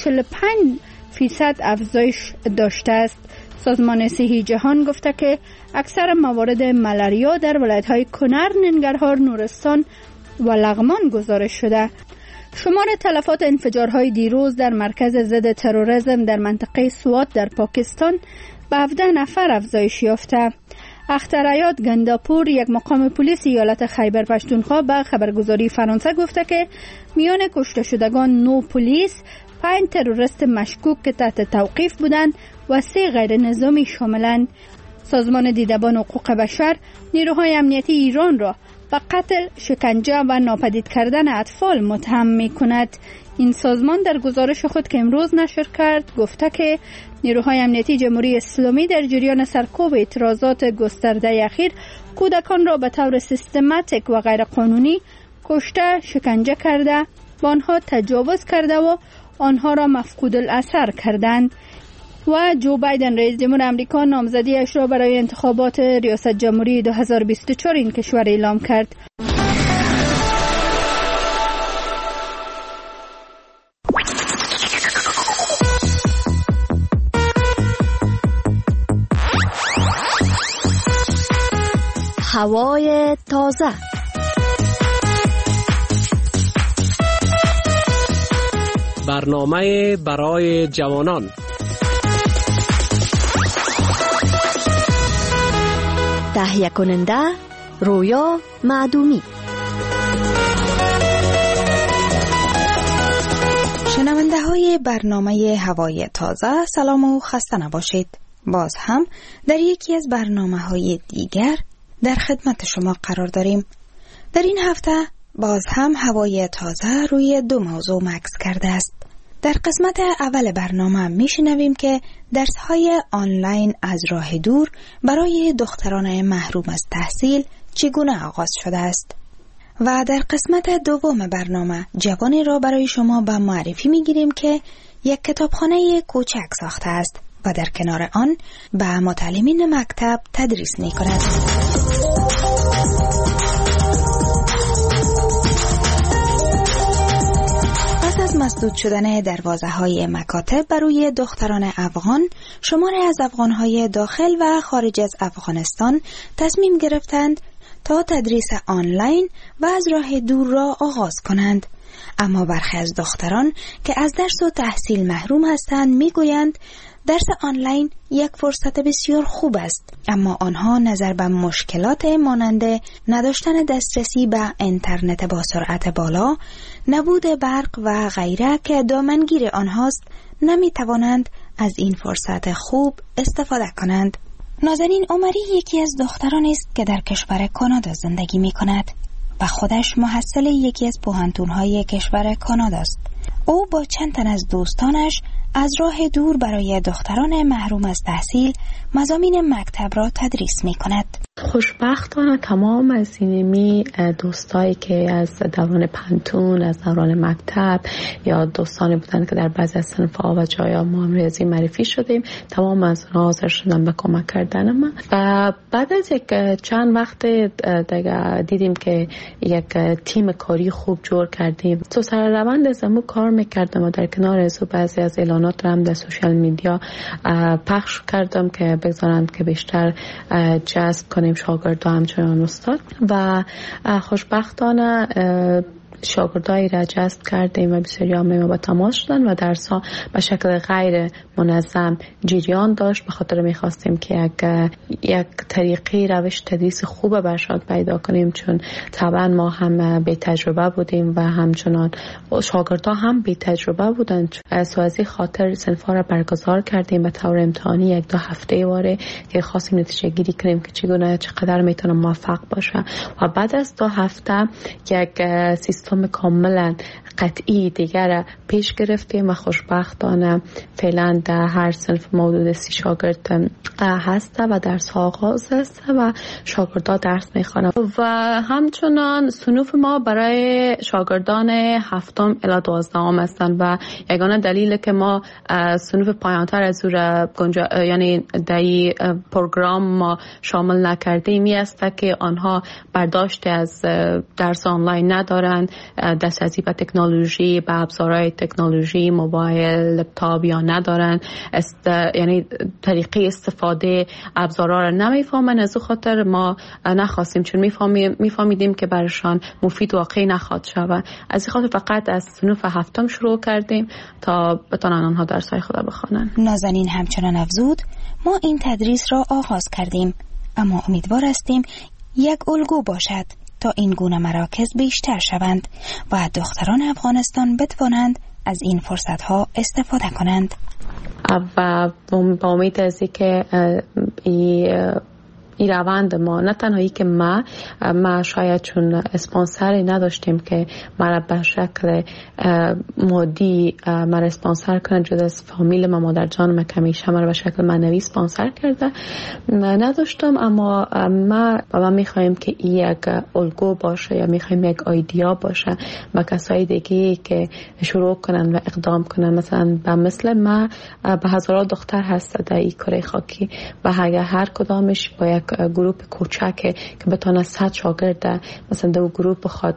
45% افزایش داشته است. سازمان صحی جهان گفته که اکثر موارد ملاریا در ولایت‌های کنر، ننگرهار، نورستان و لغمان گزارش شده. شمار تلفات انفجارهای دیروز در مرکز ضد تروریسم در منطقه سوات در پاکستان به 17 نفر افزایش یافته. اخترعیاد گنداپور، یک مقام پلیس ایالت خیبر پشتونخوا، به خبرگزاری فرانسه گفته که میان کشته شدگان 9 پلیس، 5 تروریست مشکوک که تحت توقیف بودند و 3 غیر نظامی شاملند. سازمان دیدبان حقوق بشر نیروهای امنیتی ایران را به قتل، شکنجه و ناپدید کردن اطفال متهم می کند. این سازمان در گزارش خود که امروز نشر کرد گفته که نیروهای امنیتی جمهوری اسلامی در جریان سرکوب اعتراضات گسترده اخیر کودکان را به طور سیستماتیک و غیر قانونی کشته، شکنجه کرده، با آنها تجاوز کرده و آنها را مفقود الاثر کردند. و جو بایدن رئیس جمهور آمریکا نامزدیش را برای انتخابات ریاست جمهوری 2024 این کشور اعلام کرد. هوای تازه. برنامه برای جوانان. تهیه کننده رویا معدومی. شنونده های برنامه هوای تازه، سلام و خسته نباشید. باز هم در یکی از برنامه های دیگر در خدمت شما قرار داریم. در این هفته باز هم هوای تازه روی 2 موضوع مکث کرده است. در قسمت اول برنامه میشنویم که درس‌های آنلاین از راه دور برای دختران محروم از تحصیل چگونه آغاز شده است. و در قسمت دوم برنامه جوانی را برای شما به معرفی میگیریم که یک کتابخانه کوچک ساخته است و در کنار آن به متعلمین مکتب تدریس می‌کند. از مسدود شدن دروازه‌های مکاتب برای دختران افغان، شماری از افغان‌های داخل و خارج از افغانستان تصمیم گرفتند تا تدریس آنلاین و از راه دور را آغاز کنند. اما برخی از دختران که از درس و تحصیل محروم هستند میگویند درس آنلاین یک فرصت بسیار خوب است، اما آنها نظر به مشکلات مانند نداشتن دسترسی به اینترنت با سرعت بالا، نبود برق و غیره که دامنگیر آنهاست، نمیتوانند از این فرصت خوب استفاده کنند. نازنین عمری یکی از دخترانی است که در کشور کانادا زندگی می کند و خودش محصل یکی از پوهنتون‌های کشور کانادا است. او با چند تن از دوستانش از راه دور برای دختران محروم از تحصیل مضامین مکتب را تدریس می کند. خوشبختانه تمام از اینمی دوستایی که از دوران پنتون، از دوران مکتب یا دوستانی بودن که در بعضی از صنف‌ها و جایا ما ریاضی معرفی شدیم، تمام از اونها حاضر شدن به کمک کردن ما. و بعد از یک چند وقت دیگه دیدیم که یک تیم کاری خوب جور کردیم. تو سر روند از امو کار میکردم و در کنار از بعضی از اعلانات هم در سوشال میدیا پخش کردم که بگذارن که بیشتر جذب کنیم شاگردان همچنان استاد. و خوشبختانه شاگردایی را جذب کردیم و بسیاری هم با تماس شدن و درس‌ها به شکل غیر منظم جریان داشت. به خاطر می‌خواستیم که یک طریقی روش تدریس خوب برشاد پیدا کنیم، چون طبعا ما هم بی تجربه بودیم و همچنان شاگردها هم بی تجربه بودند. از خاطر صنف‌ها را برگزار کردیم به طور امتحانی 1-2 هفته واره که خواستیم نتیجه گیری کنیم که چقدر میتونه موفق باشه. و بعد از 2 هفته یک سیستم کاملا قطعی دیگر پیش گرفتیم و خوشبختانه فعلا در هر صنف حدود 30 شاگرد هست و درس آغاز است و شاگردها درس میخوانند. و همچنان صنوف ما برای شاگردان 7 الی 12 هستند و یگانه دلیل که ما صنوف پایانتر از یعنی در پروگرام ما شامل نکردیم این است که آنها برداشت از درس آنلاین ندارند، دسترسی به تکنولوژی، به ابزارهای تکنولوژی، موبایل، لپتاپ یا ندارن، یعنی طریقه استفاده ابزارها را نمیفهمن. از خاطر ما نخواستیم، چون میفهمیدیم که برشان مفید واقعی نخواهد شود. از خاطر فقط از صنف 7 شروع کردیم تا بتونن آنها درس‌های خود بخوانند. نازنین همچنان افزود ما این تدریس را آغاز کردیم، اما امیدوار هستیم یک الگو باشد تا این گونه مراکز بیشتر شوند و دختران افغانستان بتوانند از این فرصت‌ها استفاده کنند. و با امید از اینکه این روند ما، نه تنهایی که ما شاید چون اسپانسری نداشتیم که مرا به شکل مادی مرا اسپانسر کنه، جز از فامیل ما، مادر جانم که همیشه مرا به شکل معنوی اسپانسر کرده نداشتم. اما ما میخوایم که این یک الگو باشه یا میخوایم یک ایده باشه با کسای دیگه که شروع کنن و اقدام کنن. مثلا مثل ما به هزاران دختر هست در این کره خاکی و اگر هر کدامش با یک گروپ کوچک که بتونه 100 شاگرد مثلا دو گروپ بخواد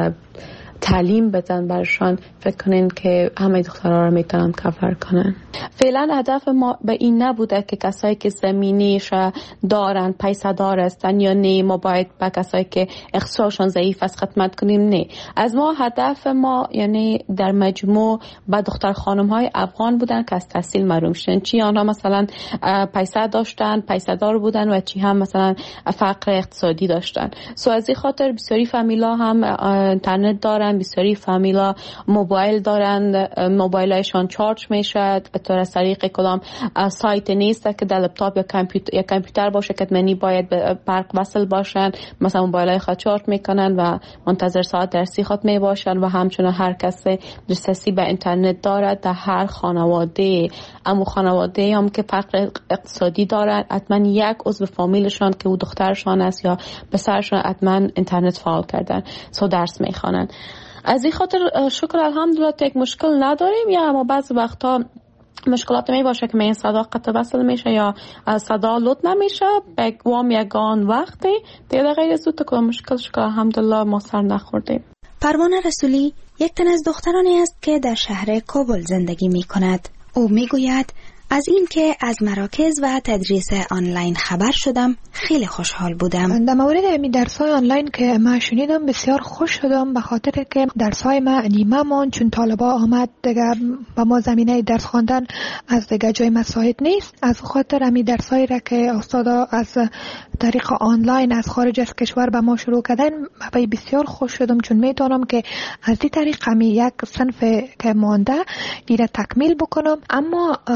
تعلیم بدن برشان، فکر کنین که همه دخترها رو میتونن کاور کنن. فعلا هدف ما به این نبوده که کسایی که زمینیش دارن، پیسه دار هستن یا نه، ما باید به کسایی که اقتصادشون ضعیف است خدمت کنیم. نه، از ما هدف ما یعنی در مجموع به دختر خانم های افغان بودن که از تحصیل محروم شدن، چی آنها مثلا پیسه داشتن، پیسه دار بودن و چی هم مثلا فقر اقتصادی داشتن. سو از این خاطر بسیاری فامیلا هم اینترنت دارن، بسیاری فامیلا موبایل دارن، موبایلشان چارج میشه از طریق کدام سایت نیست که در لپتاپ یا کامپیوتر باشه که منی باید به برق وصل باشن، مثلا موبایلای خود چارج میکنن و منتظر ساعت درسی خود می باشن. و همچنین هر کس دسترسی به اینترنت دارد در هر خانواده، اما خانواده هم که فقر اقتصادی دارن حتما یک عضو فامیلشان که او دخترشان است یا پسرشان حتما اینترنت فعال کردن، سو درس میخوانن. از این خاطر شکر الحمدلله یک مشکل نداریم. یا اما بعض وقتا مشکلات می باشه که این صدا قطع وصل میشه یا صدا لود نمیشه به وام یگان وقتی دیگه غیر از تو که مشکل شکر الحمدلله ما سر نخوردیم. پروانه رسولی یک تن از دخترانی است که در شهر کابل زندگی می کند. او می گوید از این که از مراکز و تدریس آنلاین خبر شدم خیلی خوشحال بودم. در مورد این درس‌های آنلاین که من شنیدم بسیار خوش شدم، به خاطر که درس‌های ما نیمه مان چون طالبا آمد دیگه با ما زمینه درس خواندن از دیگه جای مساعد نیست. از خاطر همین درس‌هایی را که استادا از طریق آنلاین از خارج از کشور به ما شروع کردن بسیار خوش شدم، چون میتونم که از این طریق یک صنف که مانده ایره تکمیل بکنم. اما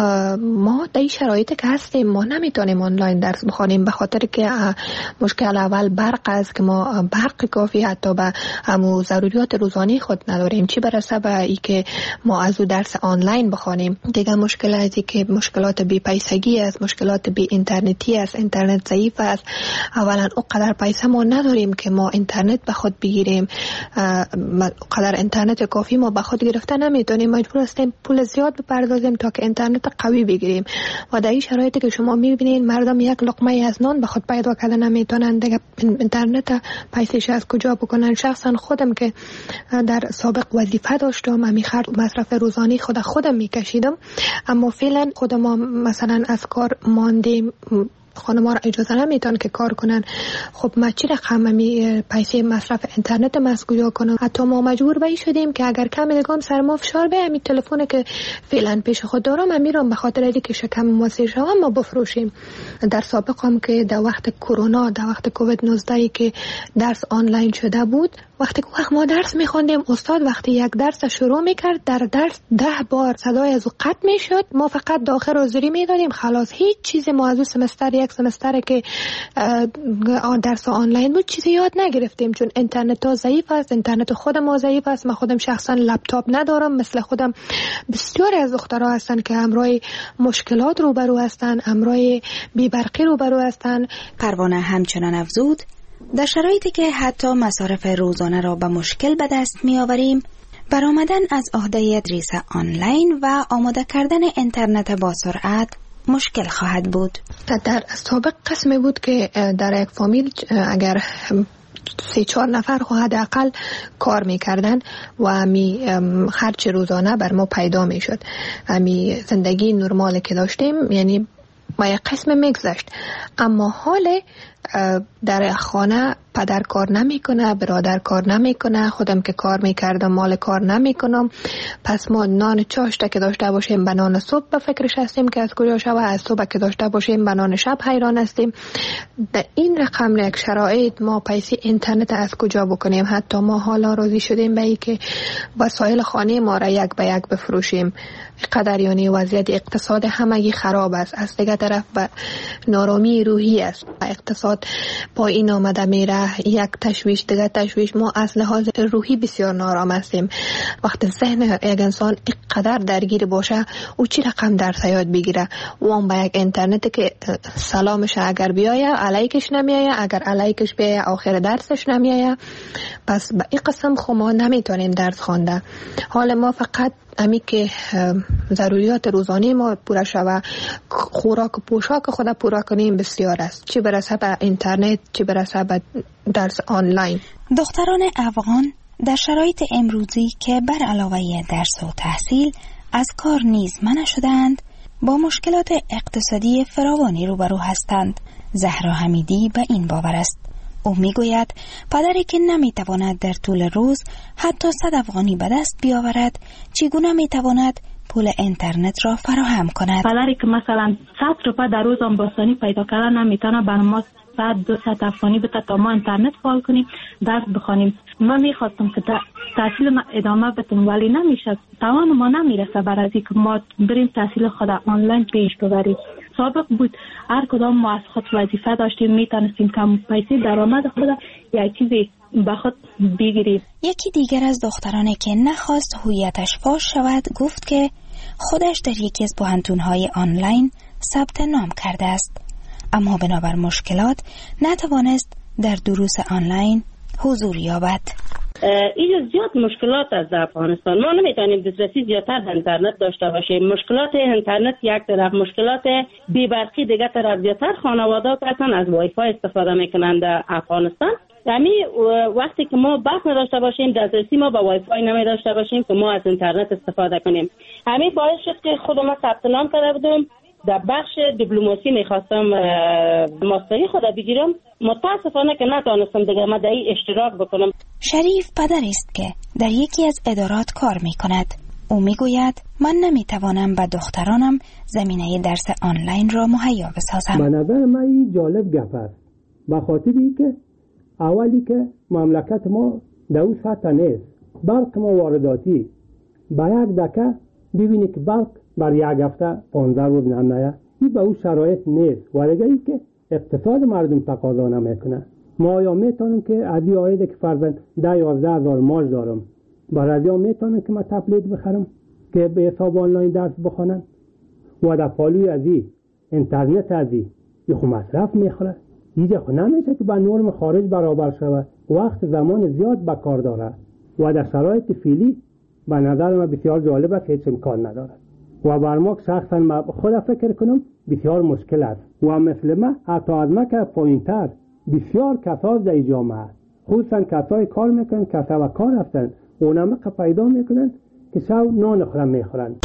ما در این شرایطی که هستیم ما نمیتونیم آنلاین درس بخوانیم، به خاطر که مشکل اول برق است که ما برق کافی حتی به همو ضروریات روزانه خود نداریم، چی برسه به ای که ما از او درس آنلاین بخوانیم. دیگه مشکلاتی که مشکلات بی پیسگی است، مشکلات بی اینترنتی است، اینترنت ضعیف است. اولا اونقدر پیسه ما نداریم که ما اینترنت به خود بگیریم، قدر اینترنت کافی ما به خود گرفته نمیتونیم، مجبور هستیم پول زیاد بپردازیم تا که اینترنت قوی بگیریم. و در این شرایطی که شما میبینید مردم یک لقمه از نان به خود پیدا کردن نمیتونن، دیگه اینترنت پیسش از کجا بکنن. شخصا خودم که در سابق وظیفه داشتم، مصرف روزانه خودم میکشیدم، اما فعلا خود ما مثلا از کار ماندیم، خانم‌ها را اجازه نمیتون که کار کنن. خب ما چی رقم پیسه مصرف اینترنت مسئول کنم؟ حتی ما مجبور به این شدیم که اگر کم دیگه سر ما فشار بیاد، می تلفن که فعلا پیش خود دارم من میرم به خاطر اینکه شکم موثر شوم ما بفروشیم. در سابق هم که در وقت کرونا، در وقت کووید 19 که درس آنلاین شده بود، وقتی ما درس میخوندیم استاد وقتی یک درس شروع میکرد در درس 10 بار صدای از قطع میشد، ما فقط داخل حاضری میدادیم خلاص. هیچ چیزی ما از سمستر یک سمستر که درس آنلاین بود چیزی یاد نگرفتیم، چون اینترنت ها ضعیف است، اینترنت خود ما ضعیف است. من خودم شخصا لپتاپ ندارم، مثل خودم بسیاری از دخترها هستن که همراه مشکلات روبرو هستن، همراه بی‌برقی روبرو هستن. پروانه همچنان افزود در شرایطی که حتی مصارف روزانه را به مشکل به دست می آوریم، برآمدن از عهده تدریس آنلاین و آماده کردن اینترنت با سرعت مشکل خواهد بود. در سابق قسمی بود که در یک فامیل اگر 3-4 نفر حداقل کار میکردن و همی خرج روزانه بر ما پیدا میشد، همی زندگی نرمال که داشتیم یعنی با یک قسم میگذشت. اما حال در خانه پدر کار نمیکنه، برادر کار نمیکنه، خودم که کار میکردم مال کار نمیکنم، پس ما نان چاشته که داشته باشیم به نان صبح به فکرش هستیم که از کجا شوه، از صبح که داشته باشیم به نان شب حیران هستیم. در این رقم یک شرایط ما پیسه اینترنت از کجا بکنیم؟ حتی ما حالا راضی شدیم به این که وسایل خانه ما را یک به یک بفروشیم. قدر یعنی وضعیت اقتصاد همگی خراب است. از دیگه طرف به نارامی روحی است، اقتصاد پایین آمده میره، یک تشویش دیگه تشویش. ما از لحاظ روحی بسیار نارام هستیم. وقتی ذهن یک انسان اینقدر درگیر باشه او چی رقم درس یاد بگیره؟ و اون با یک اینترنت که سلامش اگر بیایه علیکش نمیایه، اگر علیکش بیایه آخر درسش نمیایه، پس به این قسم خب ما نمیتونیم درس خوانده. حال ما فقط امی که ضروریات روزانه ما پورا شوه، خوراک و پوشاک خود پورا کنیم بسیار است، چی برسه به اینترنت، چی برسه به درس آنلاین. دختران افغان در شرایط امروزی که بر علاوه درس و تحصیل از کار نیز منع شدند، با مشکلات اقتصادی فراوانی روبرو هستند. زهرا حمیدی به این باور است. او میگوید پدری که نمیتواند در طول روز حتی 100 افغانی به دست بیاورد، چگونه میتواند پول اینترنت را فراهم کند؟ پدری که مثلا 100 روپیه در روز آمباسانی پیدا کردن نمیتونه بر ما 100-200 افغانی بده تا ما اینترنت فعال کنیم درس بخوانیم. من میخواستم که تحصیل ما ادامه بدم ولی نمیشه، توان ما نمیرسه برای اینکه ما بریم تحصیل خود آنلاین پیش ببریم. سابق بود هر کدام ما از خود وظیفه داشتیم، میتونستیم کم پیسه درآمد خود یک چیزی به خود بگیریم. یکی دیگر از دخترانی که نخواست هویتش فاش شود گفت که خودش در یکی از پوهنتون‌های آنلاین ثبت نام کرده است، اما بنابر مشکلات نتوانست در دروس آنلاین حضور یابد. این زیاد مشکلات از افغانستان، ما نمیتونیم دسترسی زیادتر به اینترنت داشته باشیم. مشکلات اینترنت یک طرف، مشکلات بی‌برقی دیگه طرف. زیادتر خانواده که از وای فای استفاده میکنند در افغانستان، یعنی وقتی که ما برق نداشته باشیم دسترسی ما به وای فای نمی داشته باشیم که ما از اینترنت استفاده کنیم. همین باعث شد که خودم ثبت نام کرده بودم در بخش دیپلماسی، میخواستم ماستری خود بگیرم، متاسفانه که نتونستم دیگه ما در این اشتراک بکنم. شریف پدری است که در یکی از ادارات کار میکند. او میگوید من نمیتوانم به دخترانم زمینه درس آنلاین را مهیا بسازم. به نظر من این جالب گپ است، به خاطری که اولی که مملکت ما در سطح نیست، برق ما وارداتی، با یک دکه ببینی که برق بر یک هفته 15 روز نمیه. این به اون شرایط نیست. و دیگه ای که اقتصاد مردم تقاضا نمیکنه. ما یا میتونم که ادی آیده که فرضاً 10-11 هزار ماش دارم، برای ادی میتونم که من تبلیغ بخرم که به حساب آنلاین درس بخونن و در پالوی ازی اینترنت ازی یه خو مصرف میخوره. اینجا خو نمیشه که با نرم خارج برابر شود. وقت زمان زیاد به کار داره و در شرایط فعلی به نظر من بسیار جالبه که هیچ امکان نداره و بر ما شخصا من خود فکر کنم بسیار مشکل است و مثل من حتی از من که پایین‌تر بسیار کسا در جامعه خصوصا کسای کار میکنن، کسا و کار هستن، اونم که پیدا میکنن که شب نان خورم میخورن.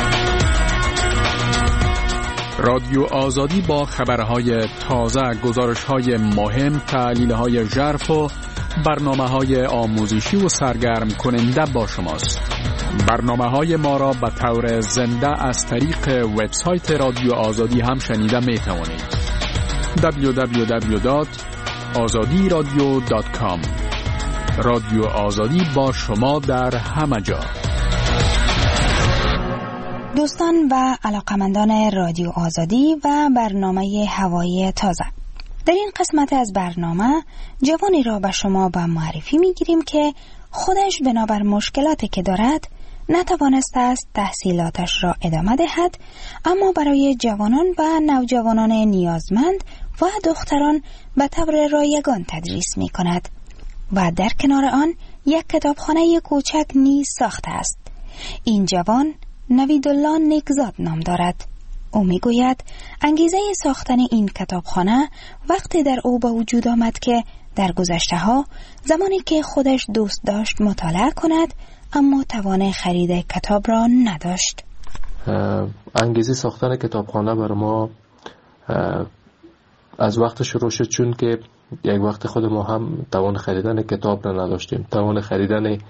رادیو آزادی با خبرهای تازه، گزارش‌های مهم، تحلیل‌های ژرف و برنامه‌های آموزشی و سرگرم کننده با شماست. برنامه‌های ما را به طور زنده از طریق وبسایت رادیو آزادی هم شنیده می‌توانید. www.azadiradio.com. رادیو آزادی با شما در همه جا. دوستان و علاقمندان رادیو آزادی و برنامه هوای تازه، در این قسمت از برنامه جوانی را به شما به معرفی میگیریم که خودش بنابر مشکلاتی که دارد نتوانسته است تحصیلاتش را ادامه دهد، اما برای جوانان و نوجوانان نیازمند و دختران به طور رایگان تدریس می کند و در کنار آن یک کتابخانه کوچک نیز ساخته است. این جوان نویدالله نیکزاد نام دارد. او می گوید انگیزه ساختن این کتابخانه وقتی در او به وجود آمد که در گذشته ها زمانی که خودش دوست داشت مطالعه کند اما توان خرید کتاب را نداشت. انگیزه ساختن کتابخانه بر ما از وقت شروع شد، چون که یک وقت خود ما هم توان خریدن کتاب را نداشتیم. توان خریدن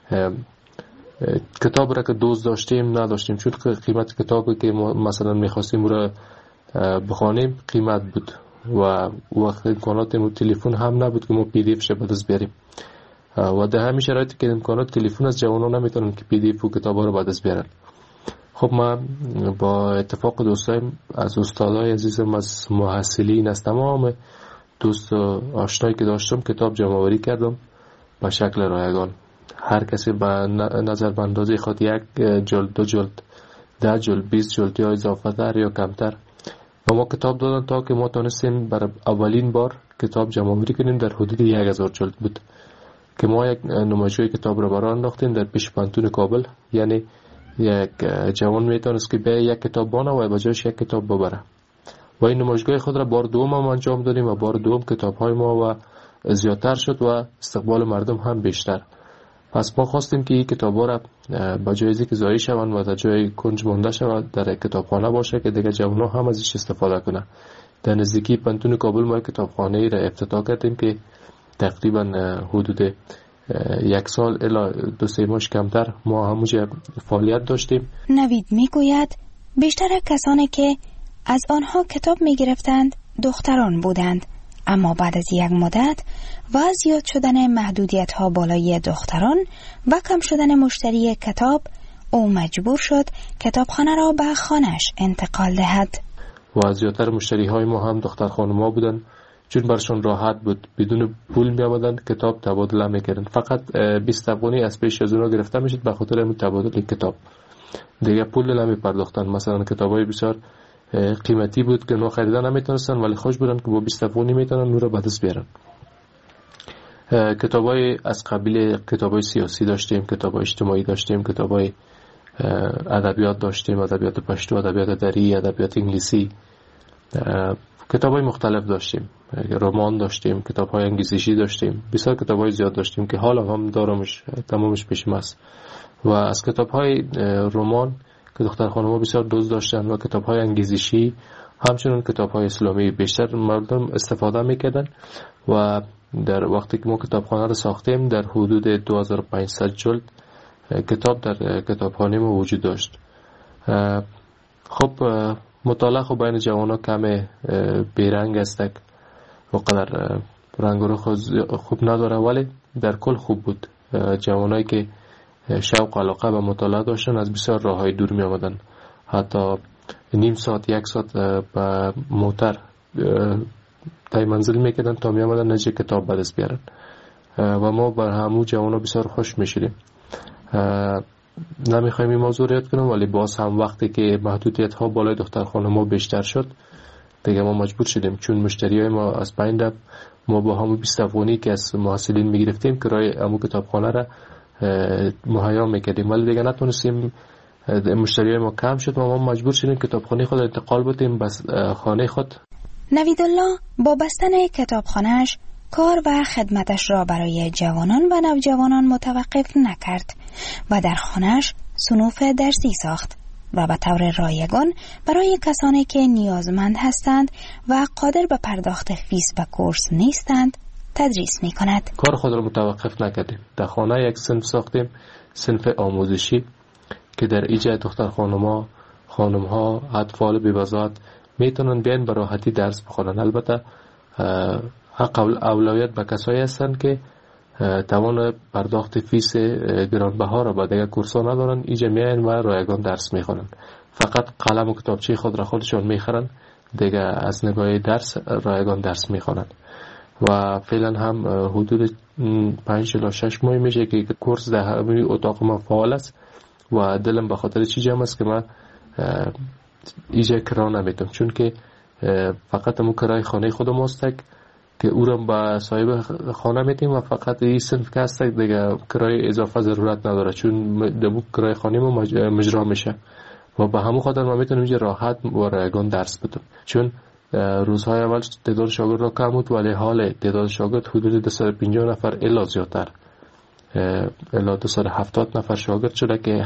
کتاب را که دوست داشتیم نداشتیم، چون قیمت کتابی که ما مثلا می‌خواستیم را بخوانیم قیمت بود و وقت امکانات تلفن هم نبود که ما پی دی اف ش به دست بیاریم و در همین شرایطی که امکانات تلفن از جوانان نمیتونن که پی دی اف و کتابا رو به دست بیارن. خب ما با اتفاق دوستایم از استادای عزیزم، از محصلین، از تمام دوست و آشنایی که داشتم کتاب جمع‌آوری کردم به شکل رایگان. هر کسی به نظر بندازی خود یک جلد، 2 جلد، 10 جلد، 20 جلد یا اضافه تر یا کمتر و ما کتاب دادن تا که ما تونستیم برای اولین بار کتاب جمع‌آوری کنیم. در حدود 1000 جلد بود که ما یک نمایشگاه کتاب را برای انداختیم در پیش پانتون کابل. یعنی یک جوان میتونست که به یک کتاب بانه و بجایش یک کتاب ببره و این نمایشگاه خود را بار دوم هم انجام دادیم و بار دوم کتاب های ما و زیادتر شد و استقبال مردم هم بیشتر. پس ما خواستیم که این کتاب ها را بجایزی که ضایع شوند و در جای کنج مانده شود در کتابخانه باشه که دیگه جوان ها هم ازش استفاده کنه. در نزدیکی پانتون کابل ما کتابخانه ای را افتتاح کردیم که تقریبا حدود 1 سال الی 2-3 ماه کمتر ما همونجا فعالیت داشتیم. نوید میگوید بیشتر کسانی که از آنها کتاب میگرفتند دختران بودند، اما بعد از یک مدت و زیاد شدن محدودیت ها بالای دختران و کم شدن مشتری کتاب، او مجبور شد کتابخانه را به خانه‌اش انتقال دهد. و زیادتر مشتری های ما هم دختر خانم‌ها بودند، چون برشون راحت بود، بدون پول می آمدن کتاب تبادله میکردن. فقط 20 افغانی از پیش از اونا گرفته میشد به خاطر همین تبادل کتاب، دیگه پول نمی پرداختن. مثلا کتابای بسیار قیمتی بود که اونا خریدن نمیتونستن ولی خوش بودن که با 20 افغانی میتونن اون رو به دست بیارن. کتابای از قبیل کتابای سیاسی داشتیم، کتابای اجتماعی داشتیم، کتابای ادبیات داشتیم، ادبیات پشتو، ادبیات دری، ادبیات انگلیسی، کتابای مختلف داشتیم، رمان داشتیم، کتاب‌های انگیزشی داشتیم، بسیار کتاب‌های زیاد داشتیم که حالا هم دارمش، تمامش پیشم است. و از کتاب‌های رمان که دختر خانم‌ها بسیار دوست داشتن و کتاب‌های انگیزشی، همچنین کتاب‌های اسلامی بیشتر مردم استفاده می‌کردن و در وقتی که ما کتابخانه رو ساختیم در حدود 2500 جلد کتاب در کتابخانه ما وجود داشت. خب مطالعه خب بین جوان‌ها کم بیرنگ است، وقدر رنگ رو خوب نداره ولی در کل خوب بود. جوانایی که شوق و علاقه به مطالعه داشتن از بسیار راه‌های دور می آمدن. حتی نیم ساعت 1 ساعت با موتر تای منزل میکردن تا می آمدن نجی کتاب به دست بیارن و ما بر همو جوانا بسیار خوش میشیدیم. نمیخوایم این موضوع رو یاد کنم، ولی باز هم وقتی که محدودیت ها بالای دخترخانه ما بیشتر شد دیگه ما مجبور شدیم، چون مشتری های ما از پایین رفت، ما با همون 20 افغانی که از محصلین میگرفتیم کرایه همون کتابخانه را مهیا میکردیم، ولی دیگه نتونستیم، مشتری های ما کم شد و ما مجبور شدیم کتابخانه خود انتقال بدیم بس خانه خود. نویدالله با بستن کتابخانه‌اش کار و خدمتش را برای جوانان و نوجوانان متوقف نکرد و در خانه‌اش صنوف درسی ساخت و به طور رایگان برای کسانی که نیازمند هستند و قادر به پرداخت فیس به کورس نیستند تدریس می کند. کار خود را متوقف نکردیم. در خانه یک صنف ساختیم، صنف آموزشی که در ایجا دختر خانم‌ها اطفال بی‌وزات میتونن بیان به راحتی درس بخونن. البته اولویت به کسایی هستند که توان پرداخت فیس گرانبها را با دیگر کورس‌ها ندارن، ایجا میان و رایگان درس میخونن. فقط قلم و کتابچه خود را خودشون میخرن، دیگه از نگاه درس رایگان درس میخونن. و فعلا هم حدود 5 تا 6 ماه میشه که کورس در همین اتاق ما فعال است و دلم به خاطر چی جمع است که من ایجا کرا نمیتم، چون که فقط همون کرای خانه خودم است که او را با صاحب خانه میتیم و فقط این صنف که هست دیگه کرای اضافه ضرورت نداره، چون دمو کرای خانه ما مجرا میشه و به همون خاطر ما میتونیم اینجا راحت و رایگان درس بدیم. چون روزهای اول تعداد شاگرد را کم بود، ولی حال تعداد شاگرد حدود 250 نفر الا زیادتر، الا 270 نفر شاگرد شده که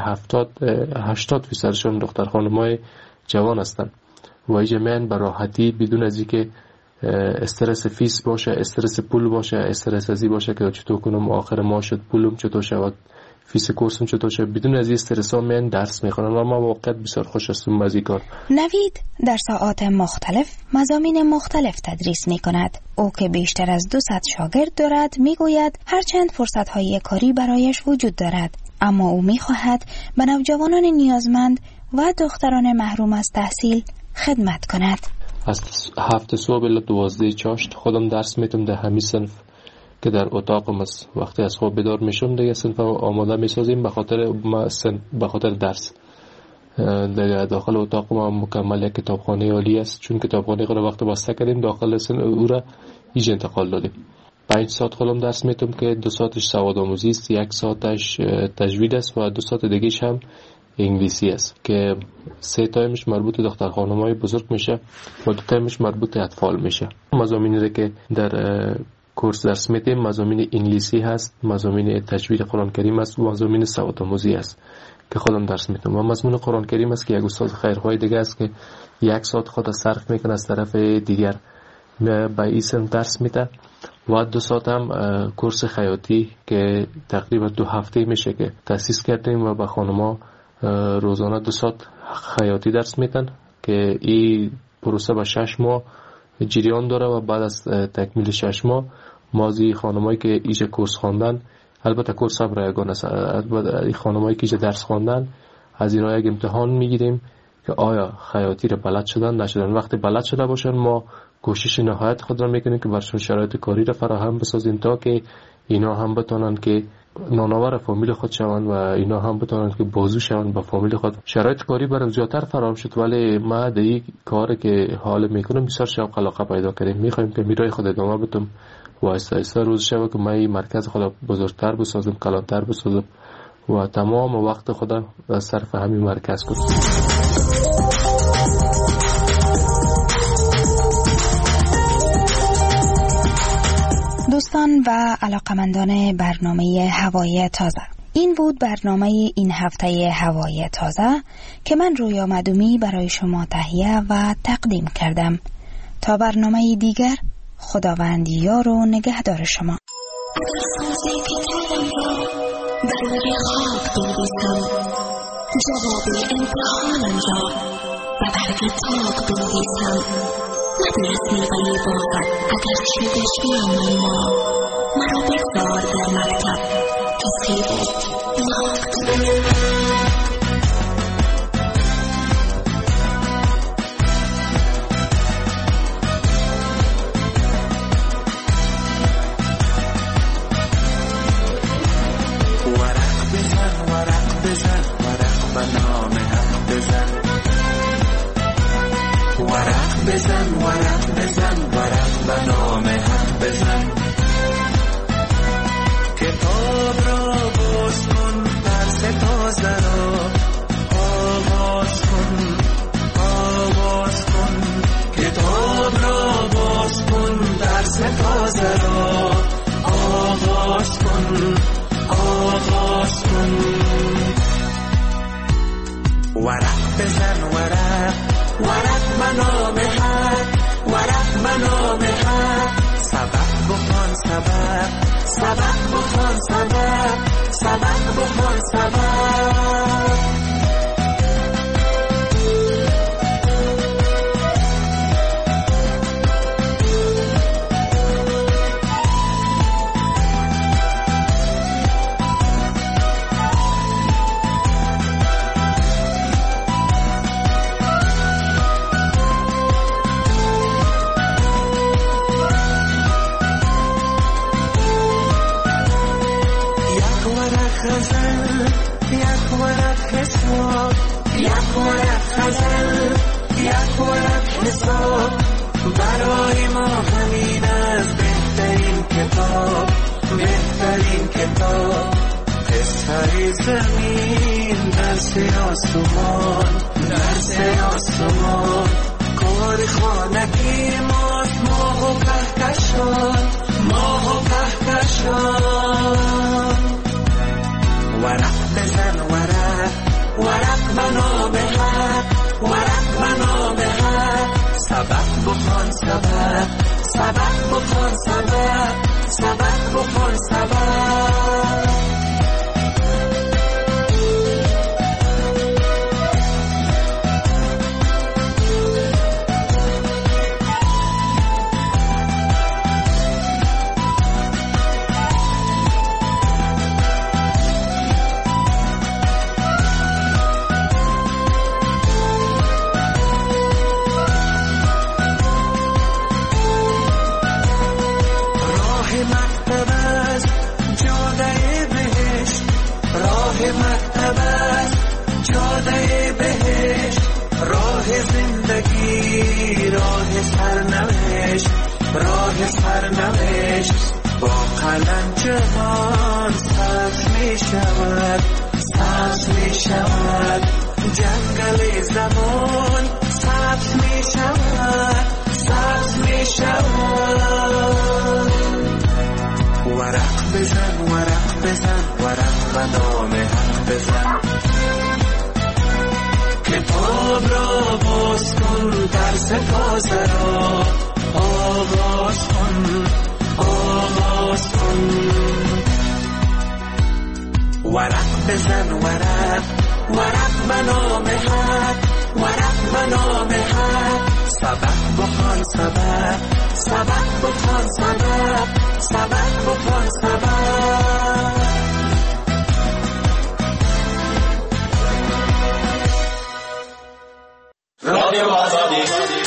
80% دختر خانم‌های جوان هستند و اینجا میان به راحتی بدون از اینکه استرس فیس باشه، استرس پول باشه، استرس ازی باشه که چطور کنم آخر ماه شد پولم چطور شود، فیس کورسم چطور شد، بدون از این استرس ها من درس میخونم و ما واقعا بسیار خوش هستم از این کار. نوید در ساعات مختلف مضامین مختلف تدریس میکند. او که بیشتر از 200 شاگرد دارد میگوید هرچند فرصت های کاری برایش وجود دارد، اما او میخواهد به نوجوانان نیازمند و دختران محروم از تحصیل خدمت کند. از 7 صبح الی 12 چاشت خودم درس میتم در همین صنف که در اتاقم است. وقتی از خواب بیدار میشم دیگه صنف آماده میسازیم به خاطر درس. در داخل اتاق ما مکمل یک کتابخانه عالی است، چون کتابخانه خود وقت بسته کردیم داخل صنف او را ایج انتقال دادیم. 5 ساعت خودم درس میتم که 2 ساعتش سواد آموزی است، 1 ساعتش تجوید است و 2 ساعت دیگه‌اش هم انگلیسی است که 3 تایمش مربوط دختر خانم‌های بزرگ میشه و 2 تایمش مربوط اطفال میشه. مضامینی که در کورس درس میدیم مضامین انگلیسی هست، مضامین تجوید قرآن کریم است و مضامین سواد آموزی است که خودم درس میدم و مضمون قرآن کریم است که یک استاد خیرخواه دیگه است که 1 ساعت خود صرف میکنه از طرف دیگر به این درس میده و 2 ساعت هم کورس خیاطی که تقریبا 2 هفته میشه که تأسیس کردیم و به خانم‌ها روزانه 2 ساعت خیاطی درس میدن که این پروسه به 6 ماه جریان داره و بعد از تکمیل 6 ماه مازی خانمایی که ایجا کورس خواندن، البته کورس هم رایگان است، البته این خانمایی که ایجا درس خواندن از اینا یک امتحان میگیریم که آیا خیاطی رو بلد شدن نشدن. وقتی بلد شده باشن ما کوشش نهایت خود را میکنیم که برشون شرایط کاری را فراهم بسازیم تا که اینا هم بتونن که نانآور فامیل خود شوند و اینا هم بتونن که بازو شوند با فامیل خود. شرایط کاری برام زیادتر فراهم شد، ولی ما در این کاری که حال میکنم بسیار شوق علاقه پیدا کردیم. میخوایم که میرای خود ادامه بدم و آهسته روز شب که من مرکز خود بزرگتر بسازم، کلانتر بسازم و تمام وقت خود صرف همین مرکز کنم. دوستان و علاقمندان برنامه هوای تازه، این بود برنامه این هفته هوای تازه که من رویا مدومی برای شما تهیه و تقدیم کردم. تا برنامه دیگر، خداوند یار و نگهدار شما. برای خواب بنویسم جواب امتحانم را و بر کتاب بنویسم. نبرسنی ولی واقع اگر شدشیم اما مرا بگذار در مکتب تصحیح ناکت. بزن ورق به نام حق بزن ورق بزن ورق بزن ورق به نام حق بزن کتاب را باز کن درس تازه را آغاز کن آغاز کن کتاب را باز کن درس تازه را آغاز کن آغاز کن ورق بزن ورق ورق به نام حق ورق به نام حق سبق بخوان سبق سبق بخوان سبق سبق بخوان سبق یک ورق غزل یک ورق حساب برای ما همین از بهترین کتاب بهترین کتاب قصه زمین درس آسمان درس آسمان کار خانگی ماست ماه و کهکشان ماه و کهکشان ورق بزن ورق ورق به نام حق ورق به نام حق سبق بخوان سبق سبق بخوان سبق سبق بخوان سبق جاده بهشت راه زندگی راه سرنوشت راه سرنوشت با قلم جهان سبز می شود سبز می شود جنگل زمان سبز می شود سبز می شود ورق بزن ورق بزن ورق به نام حق بزن کتاب را باز کن درس تازه را آغاز کن آغاز کن ورق بزن ورق ورق به نام حق ورق به نام حق سبق بخوان سبق سبق بخوان سبق سبق بخوان سبق رادیو آزادی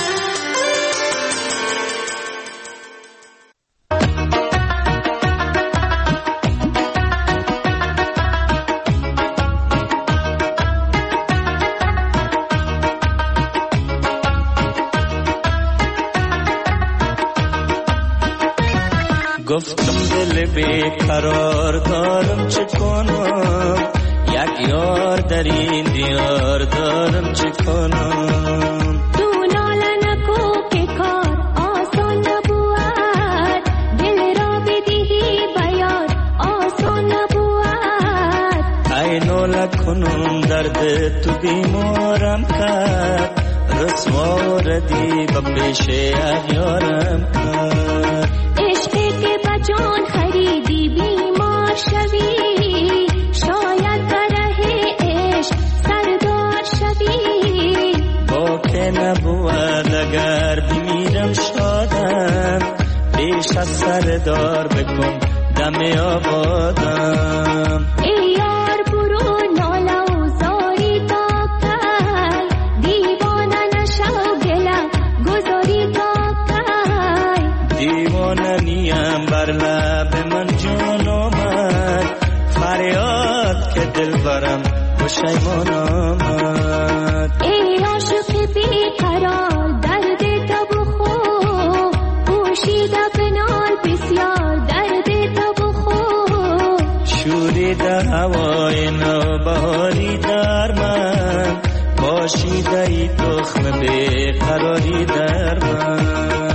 گفتم دل بیقرار دارم چه کنم یک یار در این دیار دارم چه کنم تو ناله نکو که کار آسان نبود دل را بدهی بیار آسان نبود ای ناله کنم درد تو بیمارم کرد رسوا ردی به پیش یارم کرد عشقی که بجان خریدی بیمار شوی شاید بره عشق سردار شوی با که نبود اگر بمیرم شادم پیش از سردار بکن دم آبادم ای یار برو ناله و زاری تا کی دیوانه نشو گله گذاری تا کی دیوانه نیم بر لب من جان آمد فریاد که دل برم پشیمان آمد. ای عاشق بیقرار درد تو بخور، پوشیده بنال بسیار درد تو بخور. شوریده هوای نوبهاری در من، باشیده ای تخم بیقراری در من.